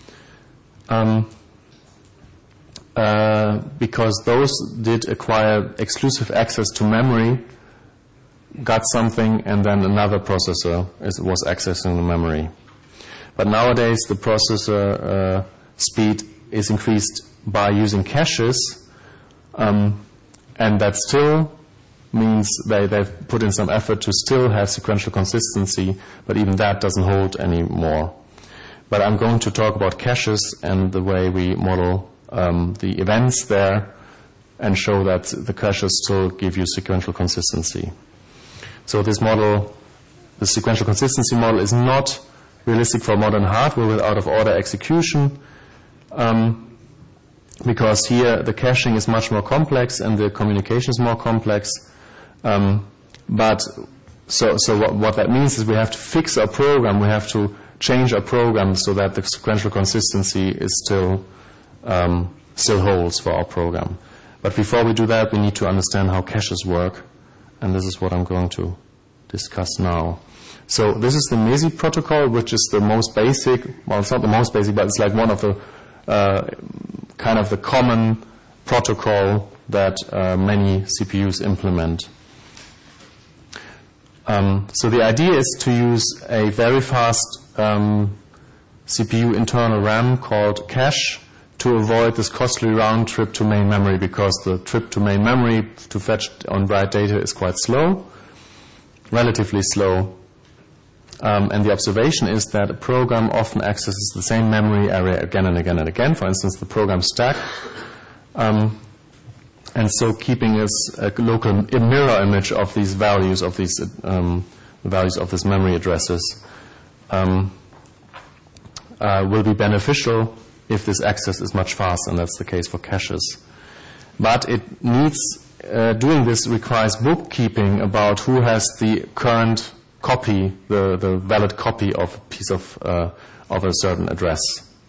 because those did acquire exclusive access to memory, got something, and then another processor was accessing the memory. But nowadays the processor speed is increased by using caches, and that still means they've put in some effort to still have sequential consistency, but even that doesn't hold anymore. But I'm going to talk about caches and the way we model the events there and show that the caches still give you sequential consistency. So this model, the sequential consistency model, is not realistic for modern hardware with out-of-order execution, because here the caching is much more complex and the communication is more complex. But what that means is we have to fix our program, we have to change our program so that the sequential consistency is still holds for our program. But before we do that, we need to understand how caches work, and this is what I'm going to discuss now. So this is the MESI protocol, which is the most basic, well, it's not the most basic, but it's like one of the kind of the common protocol that many CPUs implement. So the idea is to use a very fast CPU internal RAM called cache to avoid this costly round trip to main memory, because the trip to main memory to fetch and write data is quite slow, relatively slow. And the observation is that a program often accesses the same memory area again and again and again, for instance, the program stack. And so keeping a local mirror image of these values of these values of these memory addresses will be beneficial if this access is much faster, and that's the case for caches. But it needs doing this requires bookkeeping about who has the current copy, the valid copy of a piece of a certain address.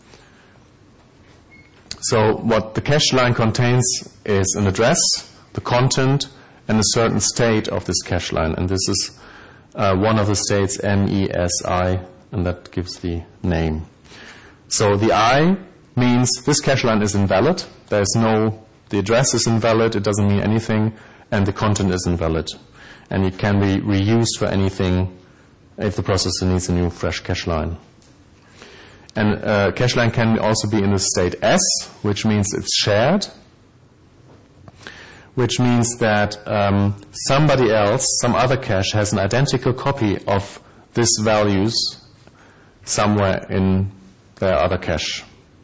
So what the cache line contains is an address, the content, and a certain state of this cache line. And this is one of the states, NESI, and that gives the name. So the I means this cache line is invalid. There is no the address is invalid, it doesn't mean anything, and the content is invalid. And it can be reused for anything if the processor needs a new fresh cache line. And cache line can also be in the state S, which means it's shared, which means that somebody else, some other cache, has an identical copy of this values somewhere in their other cache.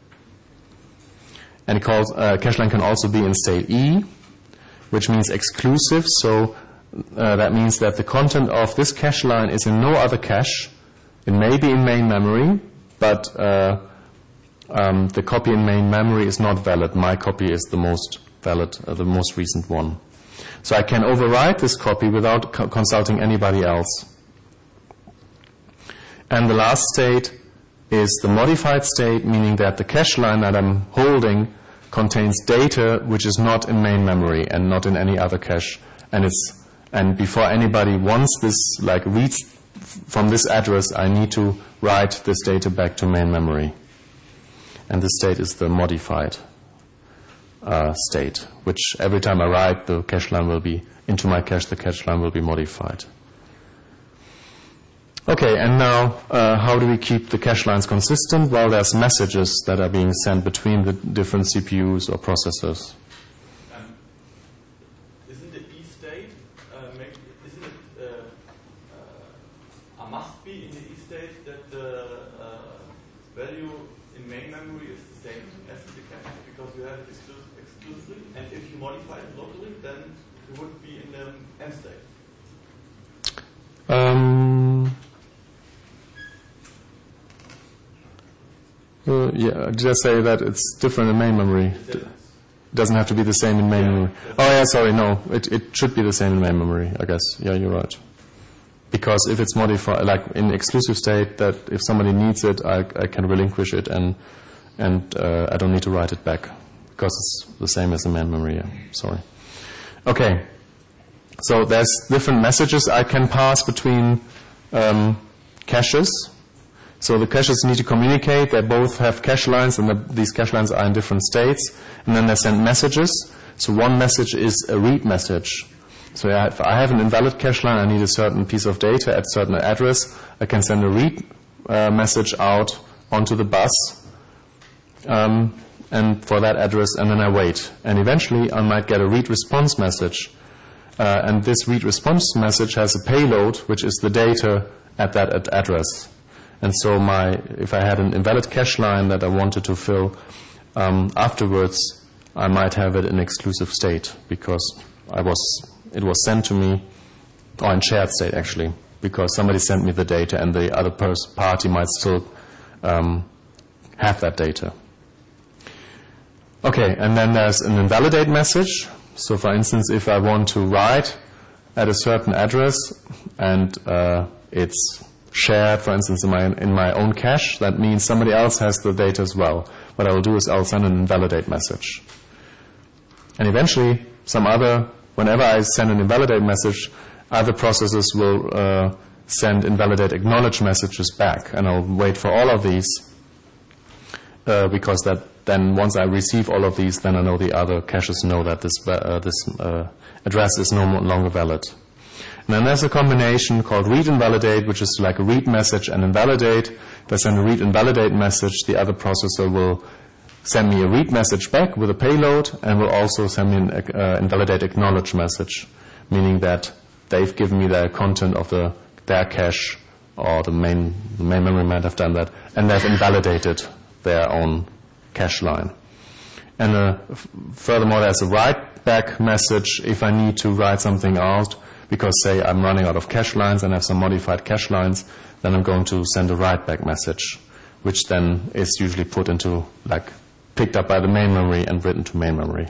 And cache line can also be in state E, which means exclusive, so that means that the content of this cache line is in no other cache. It may be in main memory, but the copy in main memory is not valid. My copy is the most valid, the most recent one. So I can overwrite this copy without consulting anybody else. And the last state is the modified state, meaning that the cache line that I'm holding contains data which is not in main memory and not in any other cache. And before anybody wants this, like reads from this address, I need to write this data back to main memory. And this state is the modified state, which every time I write, the cache line will be into my cache, the cache line will be modified. Okay, and now how do we keep the cache lines consistent? Well, there's messages that are being sent between the different CPUs or processors. Isn't the E state, isn't it a must be in the E state that the value in main memory is the same as in the cache because you have it exclusively, and if you modify it locally, then it would be in the M state? Yeah, did I say that it's different in main memory? It doesn't have to be the same in main memory. Oh yeah, sorry, no. It should be the same in main memory, I guess. Yeah, you're right. Because if it's modified, like in exclusive state, that if somebody needs it, I can relinquish it and I don't need to write it back because it's the same as in main memory. Yeah, sorry. Okay. So there's different messages I can pass between caches. So the caches need to communicate. They both have cache lines, and these cache lines are in different states. And then they send messages. So one message is a read message. So if I have an invalid cache line, I need a certain piece of data at a certain address. I can send a read message out onto the bus and for that address, and then I wait. And eventually, I might get a read response message. And this read response message has a payload, which is the data at that address. And so if I had an invalid cache line that I wanted to fill afterwards, I might have it in exclusive state because it was sent to me, or in shared state actually, because somebody sent me the data and the other party might still have that data. Okay, and then there's an invalidate message. So for instance, if I want to write at a certain address and it's shared, for instance, in my own cache, that means somebody else has the data as well. What I will do is I'll send an invalidate message. And eventually, whenever I send an invalidate message, other processors will send invalidate acknowledge messages back. And I'll wait for all of these because then once I receive all of these, then I know the other caches know that this address is no longer valid. And then there's a combination called read invalidate, which is like a read message and invalidate. If I send a read invalidate message, the other processor will send me a read message back with a payload and will also send me an invalidate acknowledge message, meaning that they've given me the content of their cache, or the main memory might have done that, and they've invalidated their own cache line. And furthermore, there's a write back message if I need to write something out, because say I'm running out of cache lines and have some modified cache lines, then I'm going to send a write back message, which then is usually put into, picked up by the main memory and written to main memory.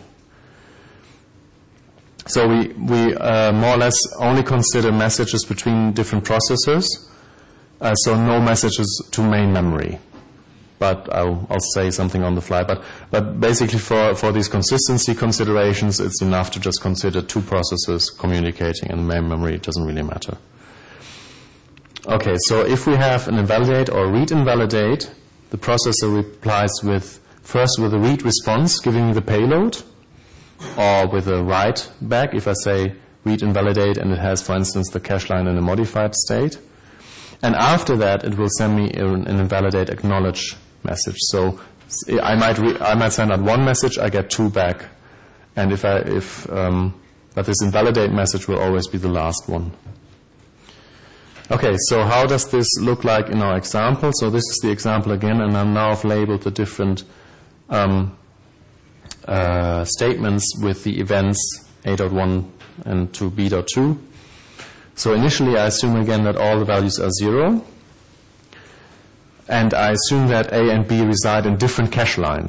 So we more or less only consider messages between different processors, so no messages to main memory. But I'll say something on the fly. But basically for these consistency considerations, it's enough to just consider two processors communicating in the main memory. It doesn't really matter. Okay, so if we have an invalidate or read invalidate, the processor replies first with a read response, giving me the payload, or with a write back, if I say read invalidate and it has, for instance, the cache line in a modified state. And after that, it will send me an invalidate acknowledge message. So I might send out one message, I get two back. And but this invalidate message will always be the last one. Okay, so how does this look like in our example? So this is the example again, and I'm now labeled the different statements with the events A.1 and to B.2. So initially I assume again that all the values are 0. And I assume that A and B reside in different cache lines.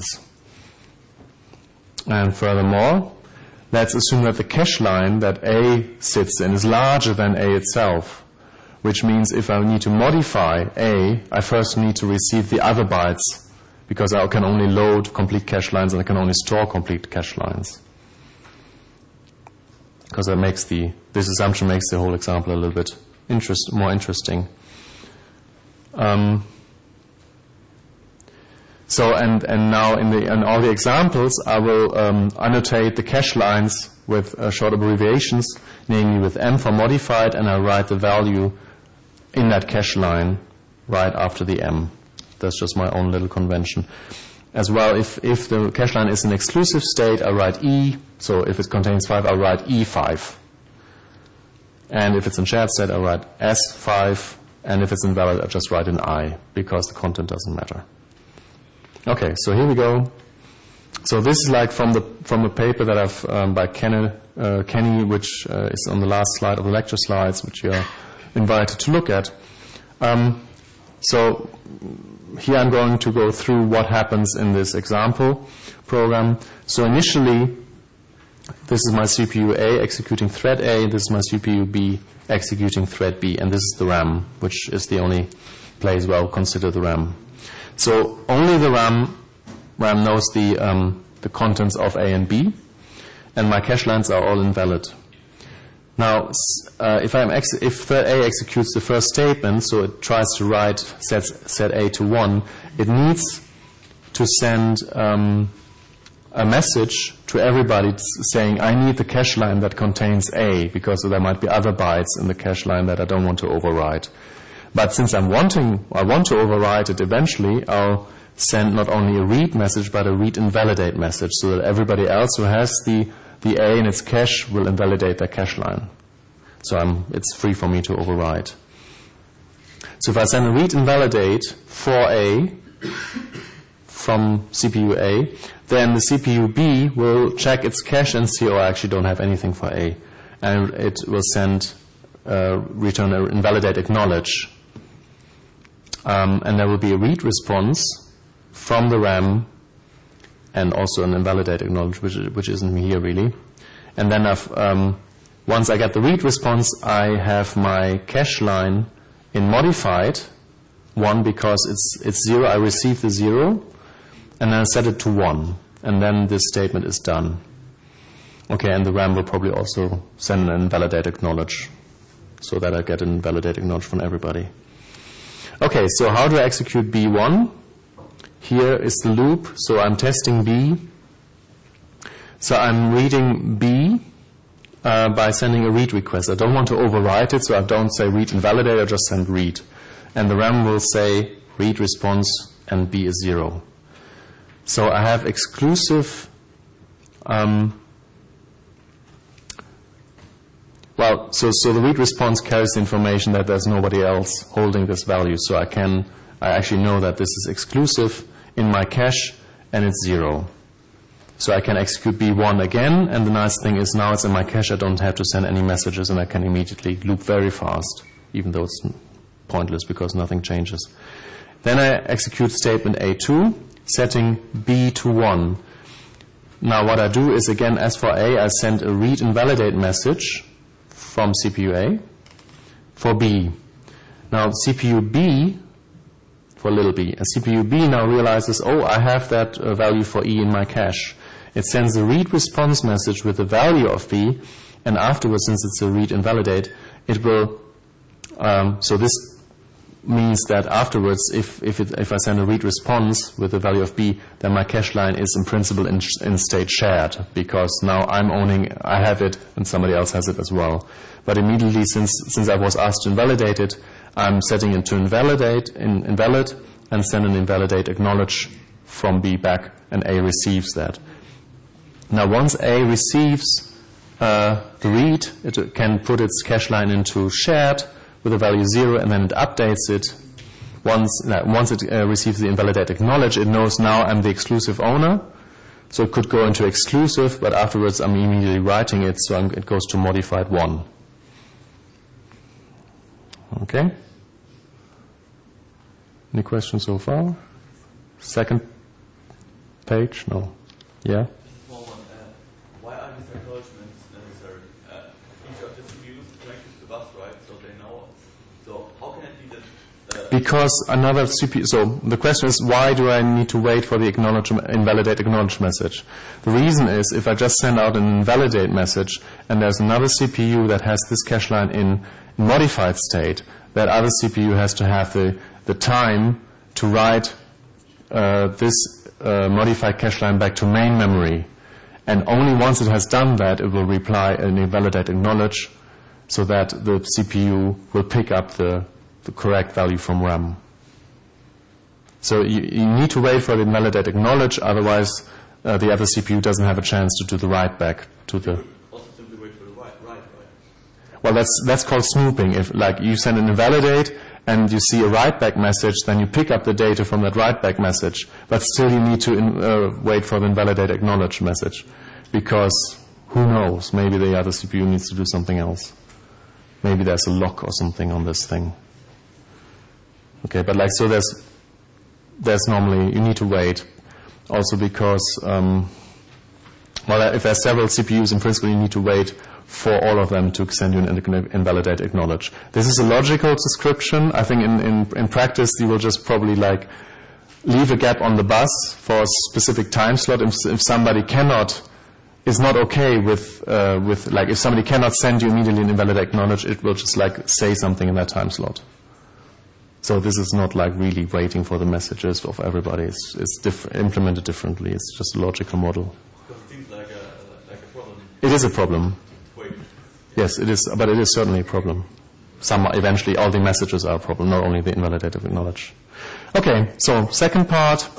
And furthermore, let's assume that the cache line that A sits in is larger than A itself, which means if I need to modify A, I first need to receive the other bytes, because I can only load complete cache lines and I can only store complete cache lines. Because this assumption makes the whole example a little bit more interesting. So and now in all the examples, I will annotate the cache lines with short abbreviations, namely with M for modified, and I'll write the value in that cache line right after the M. That's just my own little convention. As well, if the cache line is an exclusive state, I write E. So if it contains 5, I'll write E5. And if it's in shared state, I write S5. And if it's invalid, I just write an I, because the content doesn't matter. Okay, so here we go. So this is like from the paper that I've by Kenny, which is on the last slide of the lecture slides, which you are invited to look at. So here I'm going to go through what happens in this example program. So initially, this is my CPU A executing thread A, this is my CPU B executing thread B, and this is the RAM, which is the only place where I'll consider the RAM. So only the RAM knows the contents of A and B, and my cache lines are all invalid. Now, if thread A executes the first statement, so it tries to write set A to 1, it needs to send a message to everybody saying, I need the cache line that contains A, because there might be other bytes in the cache line that I don't want to overwrite. But since I want to overwrite it eventually, I'll send not only a read message, but a read invalidate message, so that everybody else who has the A in its cache will invalidate their cache line. So it's free for me to overwrite. So if I send a read invalidate for A from CPU A, then the CPU B will check its cache and see, oh, I actually don't have anything for A. And it will return an invalidate acknowledge. And there will be a read response from the RAM and also an invalidate acknowledge, which isn't here really. And then once I get the read response, I have my cache line in modified 1 because it's 0. I receive the 0, and then I set it to 1, and then this statement is done. Okay, and the RAM will probably also send an invalidate acknowledge, so that I get an invalidate acknowledge from everybody. Okay, so how do I execute B1? Here is the loop, so I'm testing B. So I'm reading B by sending a read request. I don't want to overwrite it, so I don't say read invalidate, I just send read. And the RAM will say read response, and B is 0. So I have exclusive so the read response carries the information that there's nobody else holding this value. So I actually know that this is exclusive in my cache, and it's 0. So I can execute B1 again, and the nice thing is now it's in my cache, I don't have to send any messages, and I can immediately loop very fast, even though it's pointless because nothing changes. Then I execute statement A2, setting B to 1. Now what I do is, again, as for A, I send a read invalidate message from CPU A for B. Now CPU B, for little b, and CPU B now realizes, oh, I have that value for E in my cache. It sends a read response message with the value of B, and afterwards, since it's a read invalidate, it will, so this means that afterwards, if I send a read response with the value of b, then my cache line is in principle in state shared, because now I have it and somebody else has it as well. But immediately, since I was asked to invalidate it, I'm setting it to invalid and send an invalidate acknowledge from b back, and A receives that. Now once A receives the read, it can put its cache line into shared with the value 0, and then it updates it. Once it receives the invalidate acknowledge, it knows now I'm the exclusive owner, so it could go into exclusive, but afterwards I'm immediately writing it, so it goes to modified 1. Okay? Any questions so far? Second page? No. Yeah? Small one. Why are these acknowledgements necessary? Each of the CPUs connected to the bus, right? So they know. So how can it be that? Because another CPU. So the question is, why do I need to wait for the invalidate acknowledge message? The reason is, if I just send out an invalidate message and there's another CPU that has this cache line in modified state, that other CPU has to have the time to write this modified cache line back to main memory. And only once it has done that, it will reply an invalidate acknowledge, so that the CPU will pick up the correct value from RAM. So you need to wait for the invalidate acknowledge, otherwise the other CPU doesn't have a chance to do the write back to the... Also simply wait for the write, right? Well, that's called snooping. If, like, you send an invalidate and you see a write back message, then you pick up the data from that write back message, but still you need to wait for the invalidate acknowledge message, because who knows, maybe the other CPU needs to do something else. Maybe there's a lock or something on this thing. Okay, but like, so there's normally, you need to wait. Also because, if there's several CPUs, in principle you need to wait for all of them to send you an invalidate acknowledge. This is a logical description. I think in practice you will just probably like leave a gap on the bus for a specific time slot. If somebody is not okay with like, if somebody cannot send you immediately an invalidate acknowledge, it will just like say something in that time slot. So this is not like really waiting for the messages of everybody. It's implemented differently. It's just a logical model. Because it seems like a problem. It is a problem. Wait. Yes, it is, but it is certainly a problem. Eventually all the messages are a problem, not only the invalidated acknowledge. Okay, so second part.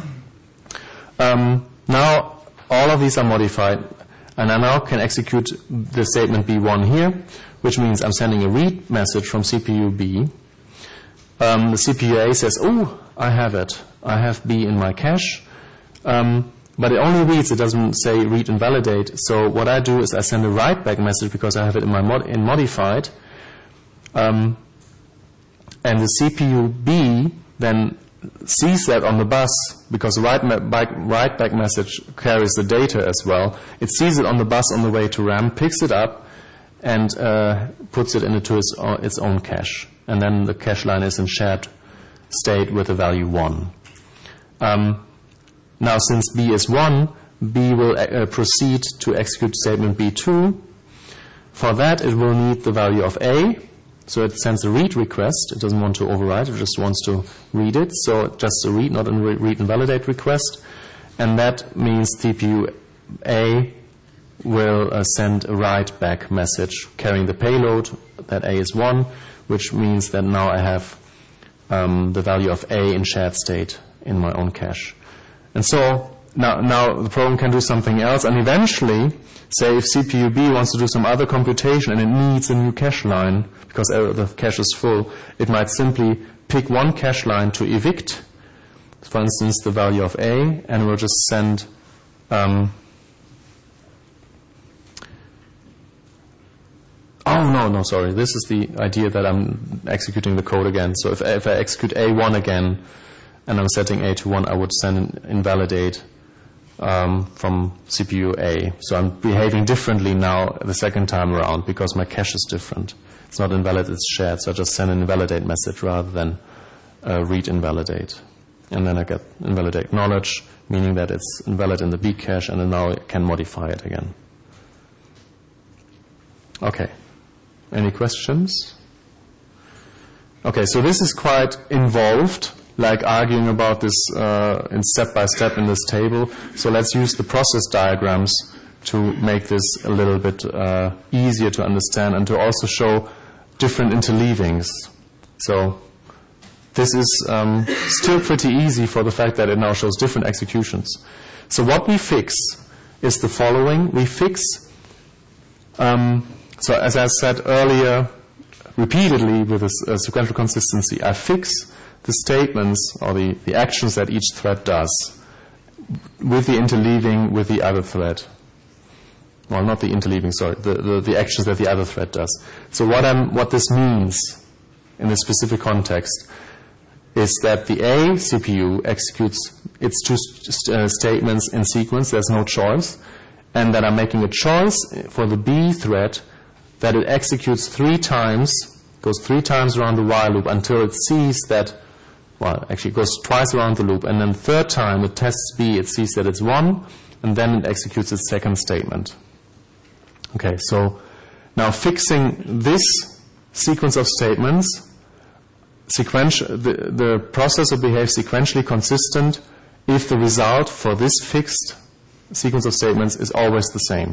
Now all of these are modified, and I now can execute the statement B1 here, which means I'm sending a read message from CPU B. The CPU A says, oh, I have it. I have B in my cache. But it only reads, it doesn't say read invalidate. So what I do is I send a write back message because I have it in my modified. And the CPU B then sees that on the bus, because the write back message carries the data as well. It sees it on the bus on the way to RAM, picks it up, and puts it into its own cache. And then the cache line is in shared state with the value 1. Now, since B is 1, B will proceed to execute statement B2. For that, it will need the value of A. So it sends a read request. It doesn't want to overwrite. It just wants to read it. So just a read, not a read invalidate request. And that means CPU A will send a write back message carrying the payload that A is 1, which means that now I have the value of A in shared state in my own cache. And so now the program can do something else, and eventually, say if CPU B wants to do some other computation and it needs a new cache line because the cache is full, it might simply pick one cache line to evict, for instance, the value of A, and we'll just send no, sorry. This is the idea that I'm executing the code again. So if I execute A1 again, and I'm setting A to 1, I would send an invalidate from CPU A. So I'm behaving differently now the second time around because my cache is different. It's not invalid, it's shared. So I just send an invalidate message rather than read invalidate. And then I get invalidate acknowledge, meaning that it's invalid in the B cache, and then now I can modify it again. Okay. Any questions? Okay, so this is quite involved, like arguing about this in step by step in this table. So let's use the process diagrams to make this a little bit easier to understand and to also show different interleavings. So this is still pretty easy for the fact that it now shows different executions. So what we fix is the following. We fix, so as I said earlier, repeatedly with a sequential consistency, I fix the statements or the actions that each thread does with the interleaving with the other thread. Well, not the interleaving, sorry, the actions that the other thread does. So what this means in this specific context is that the A CPU executes its two statements in sequence, there's no choice, and that I'm making a choice for the B thread that it executes 3 times, goes 3 times around the while loop until it sees that, well, actually it goes twice around the loop, and then the third time it tests B, it sees that it's 1, and then it executes its second statement. Okay, so now fixing this sequence of statements, the processor behaves sequentially consistent if the result for this fixed sequence of statements is always the same.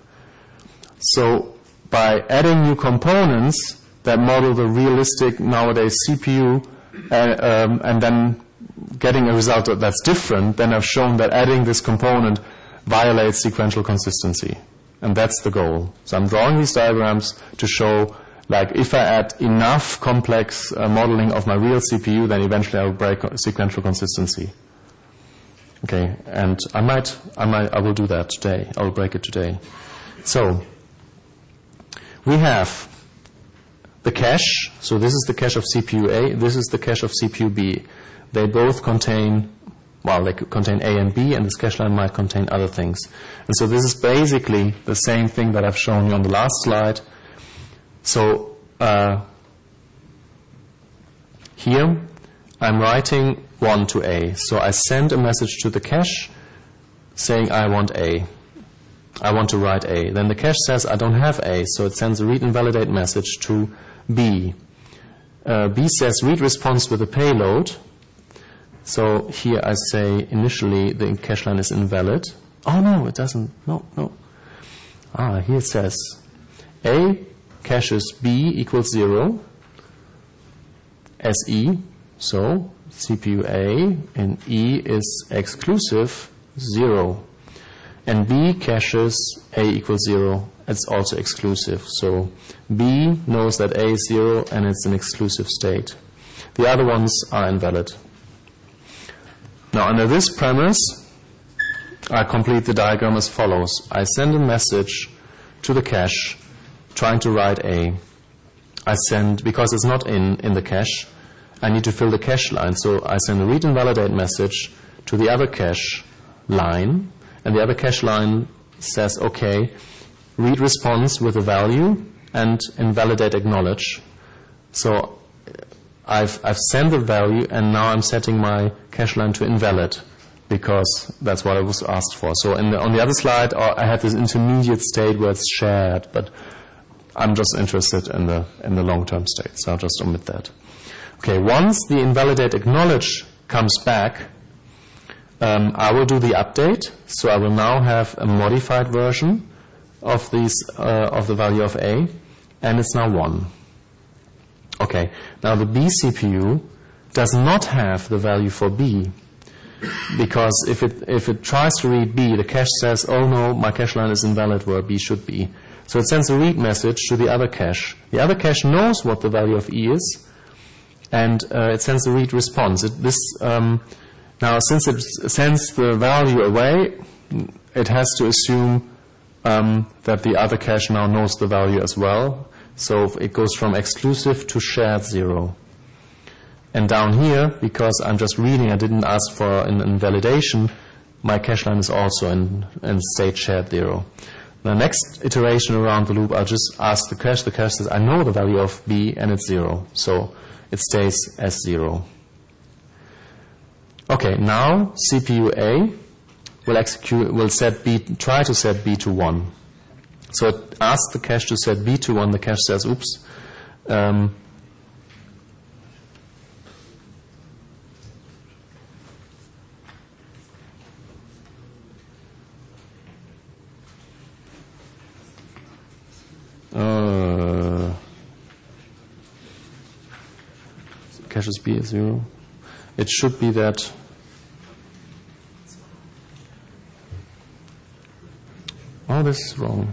So by adding new components that model the realistic nowadays CPU and then getting a result that's different, then I've shown that adding this component violates sequential consistency. And that's the goal. So I'm drawing these diagrams to show, like, if I add enough complex modeling of my real CPU, then eventually I will break sequential consistency. Okay, and I will do that today. I will break it today. So we have the cache. So this is the cache of CPU A. This is the cache of CPU B. They both contain, well, they contain A and B, and this cache line might contain other things. And so this is basically the same thing that I've shown you on the last slide. So here I'm writing 1 to A. So I send a message to the cache saying I want A. I want to write A. Then the cache says I don't have A, so it sends a read and validate message to B. B says read response with a payload. So here I say initially the cache line is invalid. Oh no, it doesn't. No. Here it says A caches B equals 0. SE. So CPU A in E is exclusive 0. And B caches A equals 0. It's also exclusive. So B knows that A is 0 and it's an exclusive state. The other ones are invalid. Now, under this premise, I complete the diagram as follows. I send a message to the cache trying to write A. I send, because it's not in the cache, I need to fill the cache line. So I send a read and validate message to the other cache line, and the other cache line says, okay, read response with a value and invalidate acknowledge. So I've sent the value, and now I'm setting my cache line to invalid because that's what I was asked for. So on the other slide, I had this intermediate state where it's shared, but I'm just interested in the long-term state, so I'll just omit that. Okay, once the invalidate acknowledge comes back, I will do the update. So I will now have a modified version of the value of A, and it's now 1. Okay, now the B CPU does not have the value for B, because if it tries to read B, the cache says, oh no, my cache line is invalid where B should be. So it sends a read message to the other cache. The other cache knows what the value of E is, and it sends a read response. Now, since it sends the value away, it has to assume that the other cache now knows the value as well. So it goes from exclusive to shared 0. And down here, because I'm just reading, I didn't ask for an invalidation, my cache line is also in state shared 0. The next iteration around the loop, I'll just ask the cache. The cache says, I know the value of B, and it's 0. So it stays as 0. Okay, now CPU A will try to set B to 1. So it asks the cache to set B to 1. The cache says, oops, caches B is 0. It should be that. Oh, this is wrong.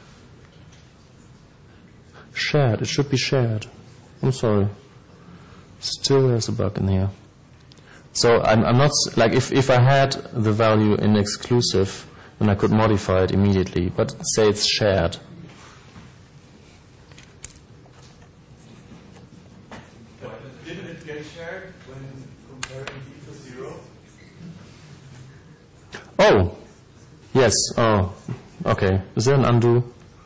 Shared. It should be shared. I'm sorry. Still there's a bug in here. So I'm not, like, if I had the value in exclusive, then I could modify it immediately. But say it's shared. Didn't it get shared when comparing B to 0? Oh, yes. Oh, okay. Is there an undo?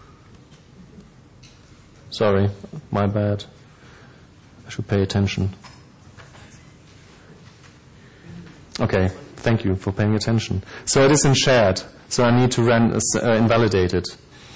Sorry, my bad. I should pay attention. Okay, thank you for paying attention. So it isn't shared, so I need to invalidate it.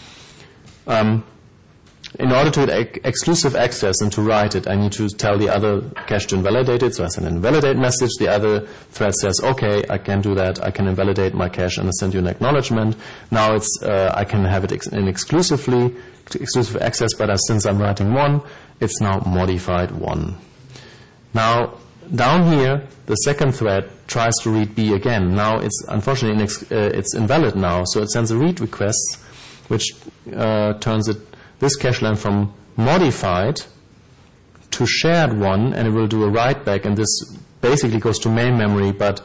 In order to exclusive access and to write it, I need to tell the other cache to invalidate it. So I send an invalidate message. The other thread says, okay, I can do that. I can invalidate my cache and I send you an acknowledgement. Now it's I can have it in exclusive access, but since I'm writing 1, it's now modified 1. Now, down here, the second thread tries to read B again. Now it's unfortunately it's invalid now, so it sends a read request, which turns this cache line from modified to shared 1, and it will do a write back, and this basically goes to main memory, but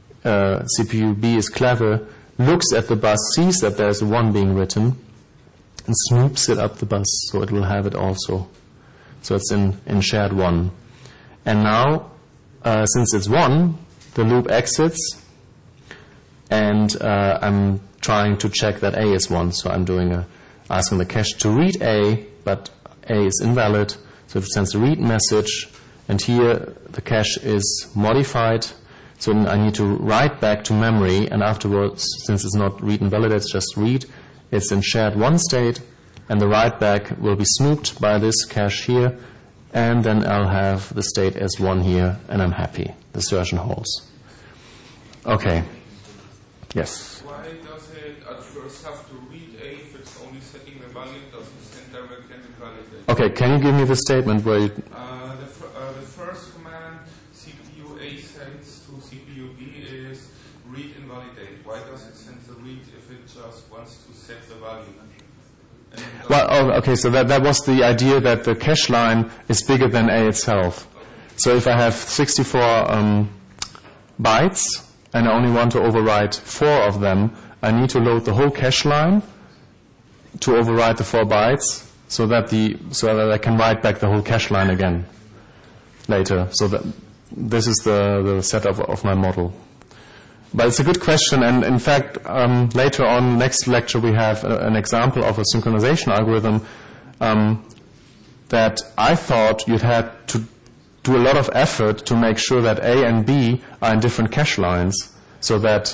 CPU B is clever, looks at the bus, sees that there's a 1 being written, and snoops it up the bus, so it will have it also. So it's in shared 1. And now, since it's 1, the loop exits, and I'm trying to check that A is 1, so I'm doing asking the cache to read A, but A is invalid, so it sends a read message, and here the cache is modified, so I need to write back to memory, and afterwards, since it's not read invalid, it's just read, it's in shared 1 state, and the write back will be snooped by this cache here, and then I'll have the state as 1 here, and I'm happy. The assertion holds. Okay. Yes? Why does it at first have to read A if it's only setting the value, doesn't send directly and invalidate? Okay, can you give me the statement where you... The first command CPU A sends to CPU B is read invalidate. Why does it send the read if it just wants to set the value? Well, okay, so that was the idea that the cache line is bigger than A itself. So if I have 64 bytes and I only want to overwrite 4 of them, I need to load the whole cache line to overwrite the 4 bytes so that I can write back the whole cache line again later. So that this is the setup of my model. But it's a good question, and in fact, later on, next lecture, we have an example of a synchronization algorithm that I thought you'd had to do a lot of effort to make sure that A and B are in different cache lines, so that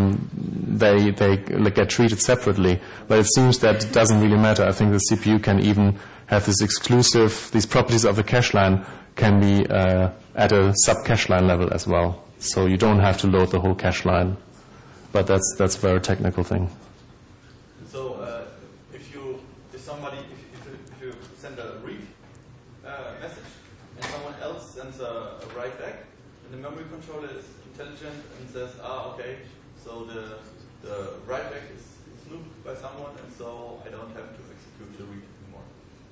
they get treated separately. But it seems that it doesn't really matter. I think the CPU can even have these properties of the cache line can be at a sub-cache line level as well. So you don't have to load the whole cache line, but that's a very technical thing. So if you send a read message and someone else sends a write back, and the memory controller is intelligent and says, okay, so the write back is snooped by someone, and so I don't have to execute the read anymore.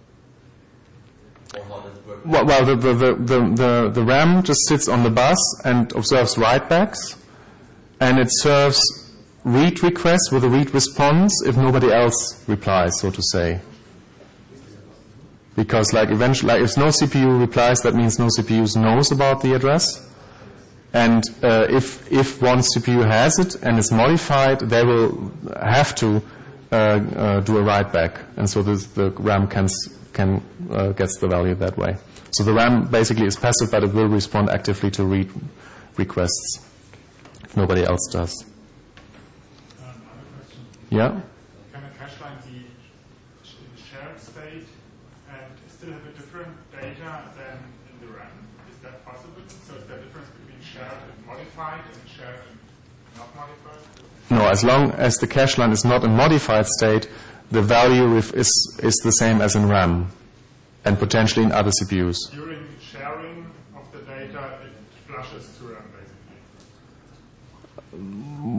Or how does it work? Well, the RAM just sits on the bus and observes writebacks, and it serves read requests with a read response if nobody else replies, so to say. Because eventually, if no CPU replies, that means no CPU knows about the address. And if one CPU has it and it's modified, they will have to do a write back, and so the RAM gets the value that way. So the RAM basically is passive, but it will respond actively to read requests if nobody else does. Another question. Yeah? Can a cache line be in shared state and still have a different data than in the RAM? Is that possible? So is there a difference between shared and modified and shared and not modified? No, as long as the cache line is not in modified state, the value is the same as in RAM and potentially in other CPUs. During sharing of the data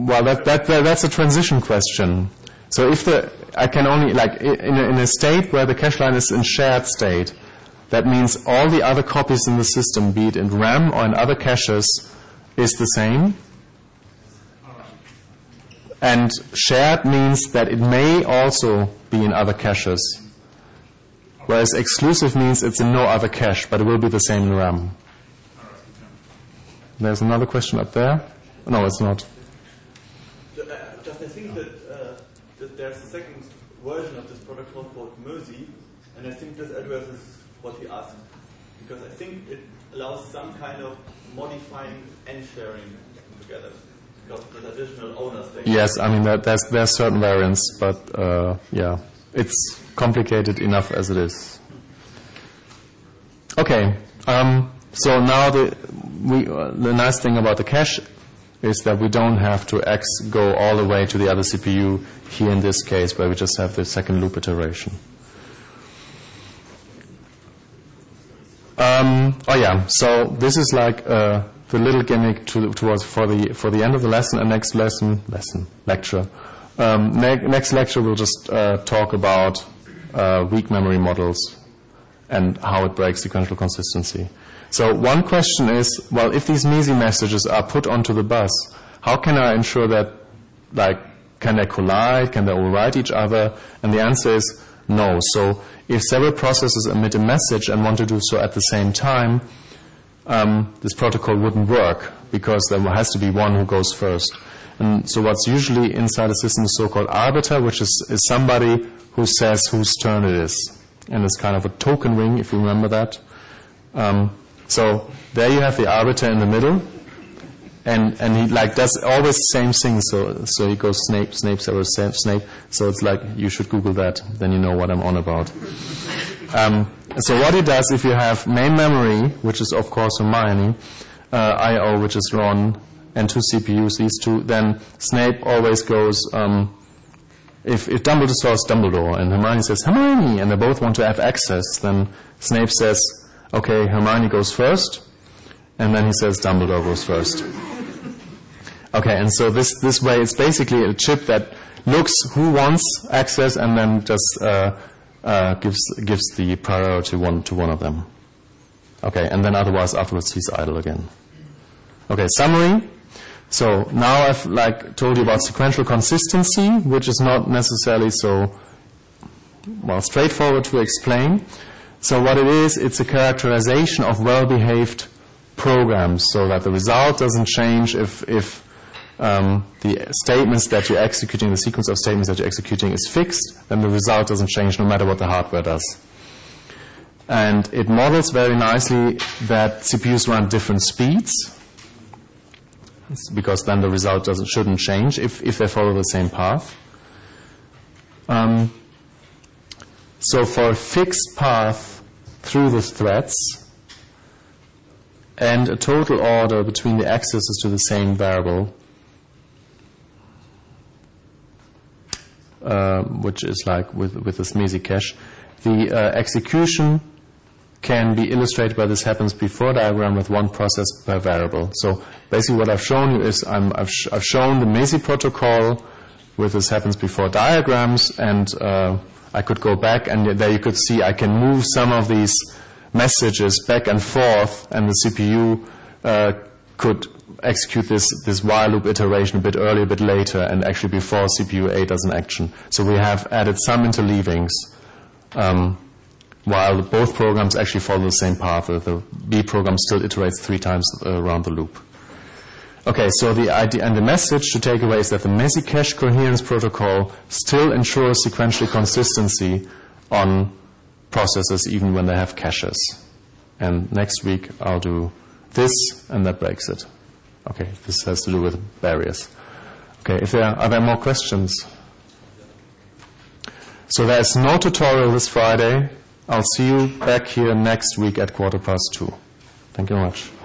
Well, that's a transition question. So if I can only, like, in a state where the cache line is in shared state, that means all the other copies in the system, be it in RAM or in other caches, is the same. And shared means that it may also be in other caches. Whereas exclusive means it's in no other cache, but it will be the same in RAM. There's another question up there. No, it's not. Just I think that there's a second version of this protocol called Mercy, and I think this addresses what he asked, because I think it allows some kind of modifying and sharing together, because there's additional owners. Yes, I mean there's certain variants, but yeah, it's complicated enough as it is. Okay, so now the nice thing about the cache is that we don't have to go all the way to the other CPU here in this case, where we just have the second loop iteration. Oh yeah, so this is like the little gimmick towards for the end of the lesson. And next lecture. Next lecture we'll just talk about weak memory models and how it breaks sequential consistency. So one question is, well, if these MESI messages are put onto the bus, how can I ensure that, like, can they collide, can they overwrite each other? And the answer is no. So if several processes emit a message and want to do so at the same time, this protocol wouldn't work, because there has to be one who goes first. And so what's usually inside a system is so-called arbiter, which is somebody who says whose turn it is. And it's kind of a token ring, if you remember that. So there you have the arbiter in the middle, and he like does always the same thing. So he goes Snape, Severus, Snape. So it's like, you should Google that, then you know what I'm on about. So what he does, if you have main memory, which is of course Hermione, I/O, which is Ron, and two CPUs, these two, then Snape always goes. If Dumbledore says Dumbledore and Hermione says Hermione, and they both want to have access, then Snape says, okay, Hermione goes first, and then he says Dumbledore goes first. Okay, and so this way it's basically a chip that looks who wants access and then just gives the priority to one of them. Okay, and then afterwards he's idle again. Okay, summary. So now I've told you about sequential consistency, which is not necessarily so straightforward to explain. So what it is, it's a characterization of well-behaved programs, so that the result doesn't change if the statements that you're executing, the sequence of statements that you're executing is fixed, then the result doesn't change no matter what the hardware does. And it models very nicely that CPUs run different speeds, because then the result shouldn't change if they follow the same path. So for a fixed path through the threads and a total order between the accesses to the same variable, which is like with this MESI cache, the execution can be illustrated by this happens before diagram with one process per variable. So basically what I've shown you is I've shown the MESI protocol with this happens before diagrams, and I could go back and there you could see I can move some of these messages back and forth, and the CPU could execute this while loop iteration a bit earlier, a bit later, and actually before CPU A does an action. So we have added some interleavings, while both programs actually follow the same path. The B program still iterates 3 times around the loop. Okay, so the idea and the message to take away is that the MESI cache coherence protocol still ensures sequential consistency on processes even when they have caches. And next week I'll do this, and that breaks it. Okay, this has to do with barriers. Okay, are there more questions? So there's no tutorial this Friday. I'll see you back here next week at 2:15. Thank you very much.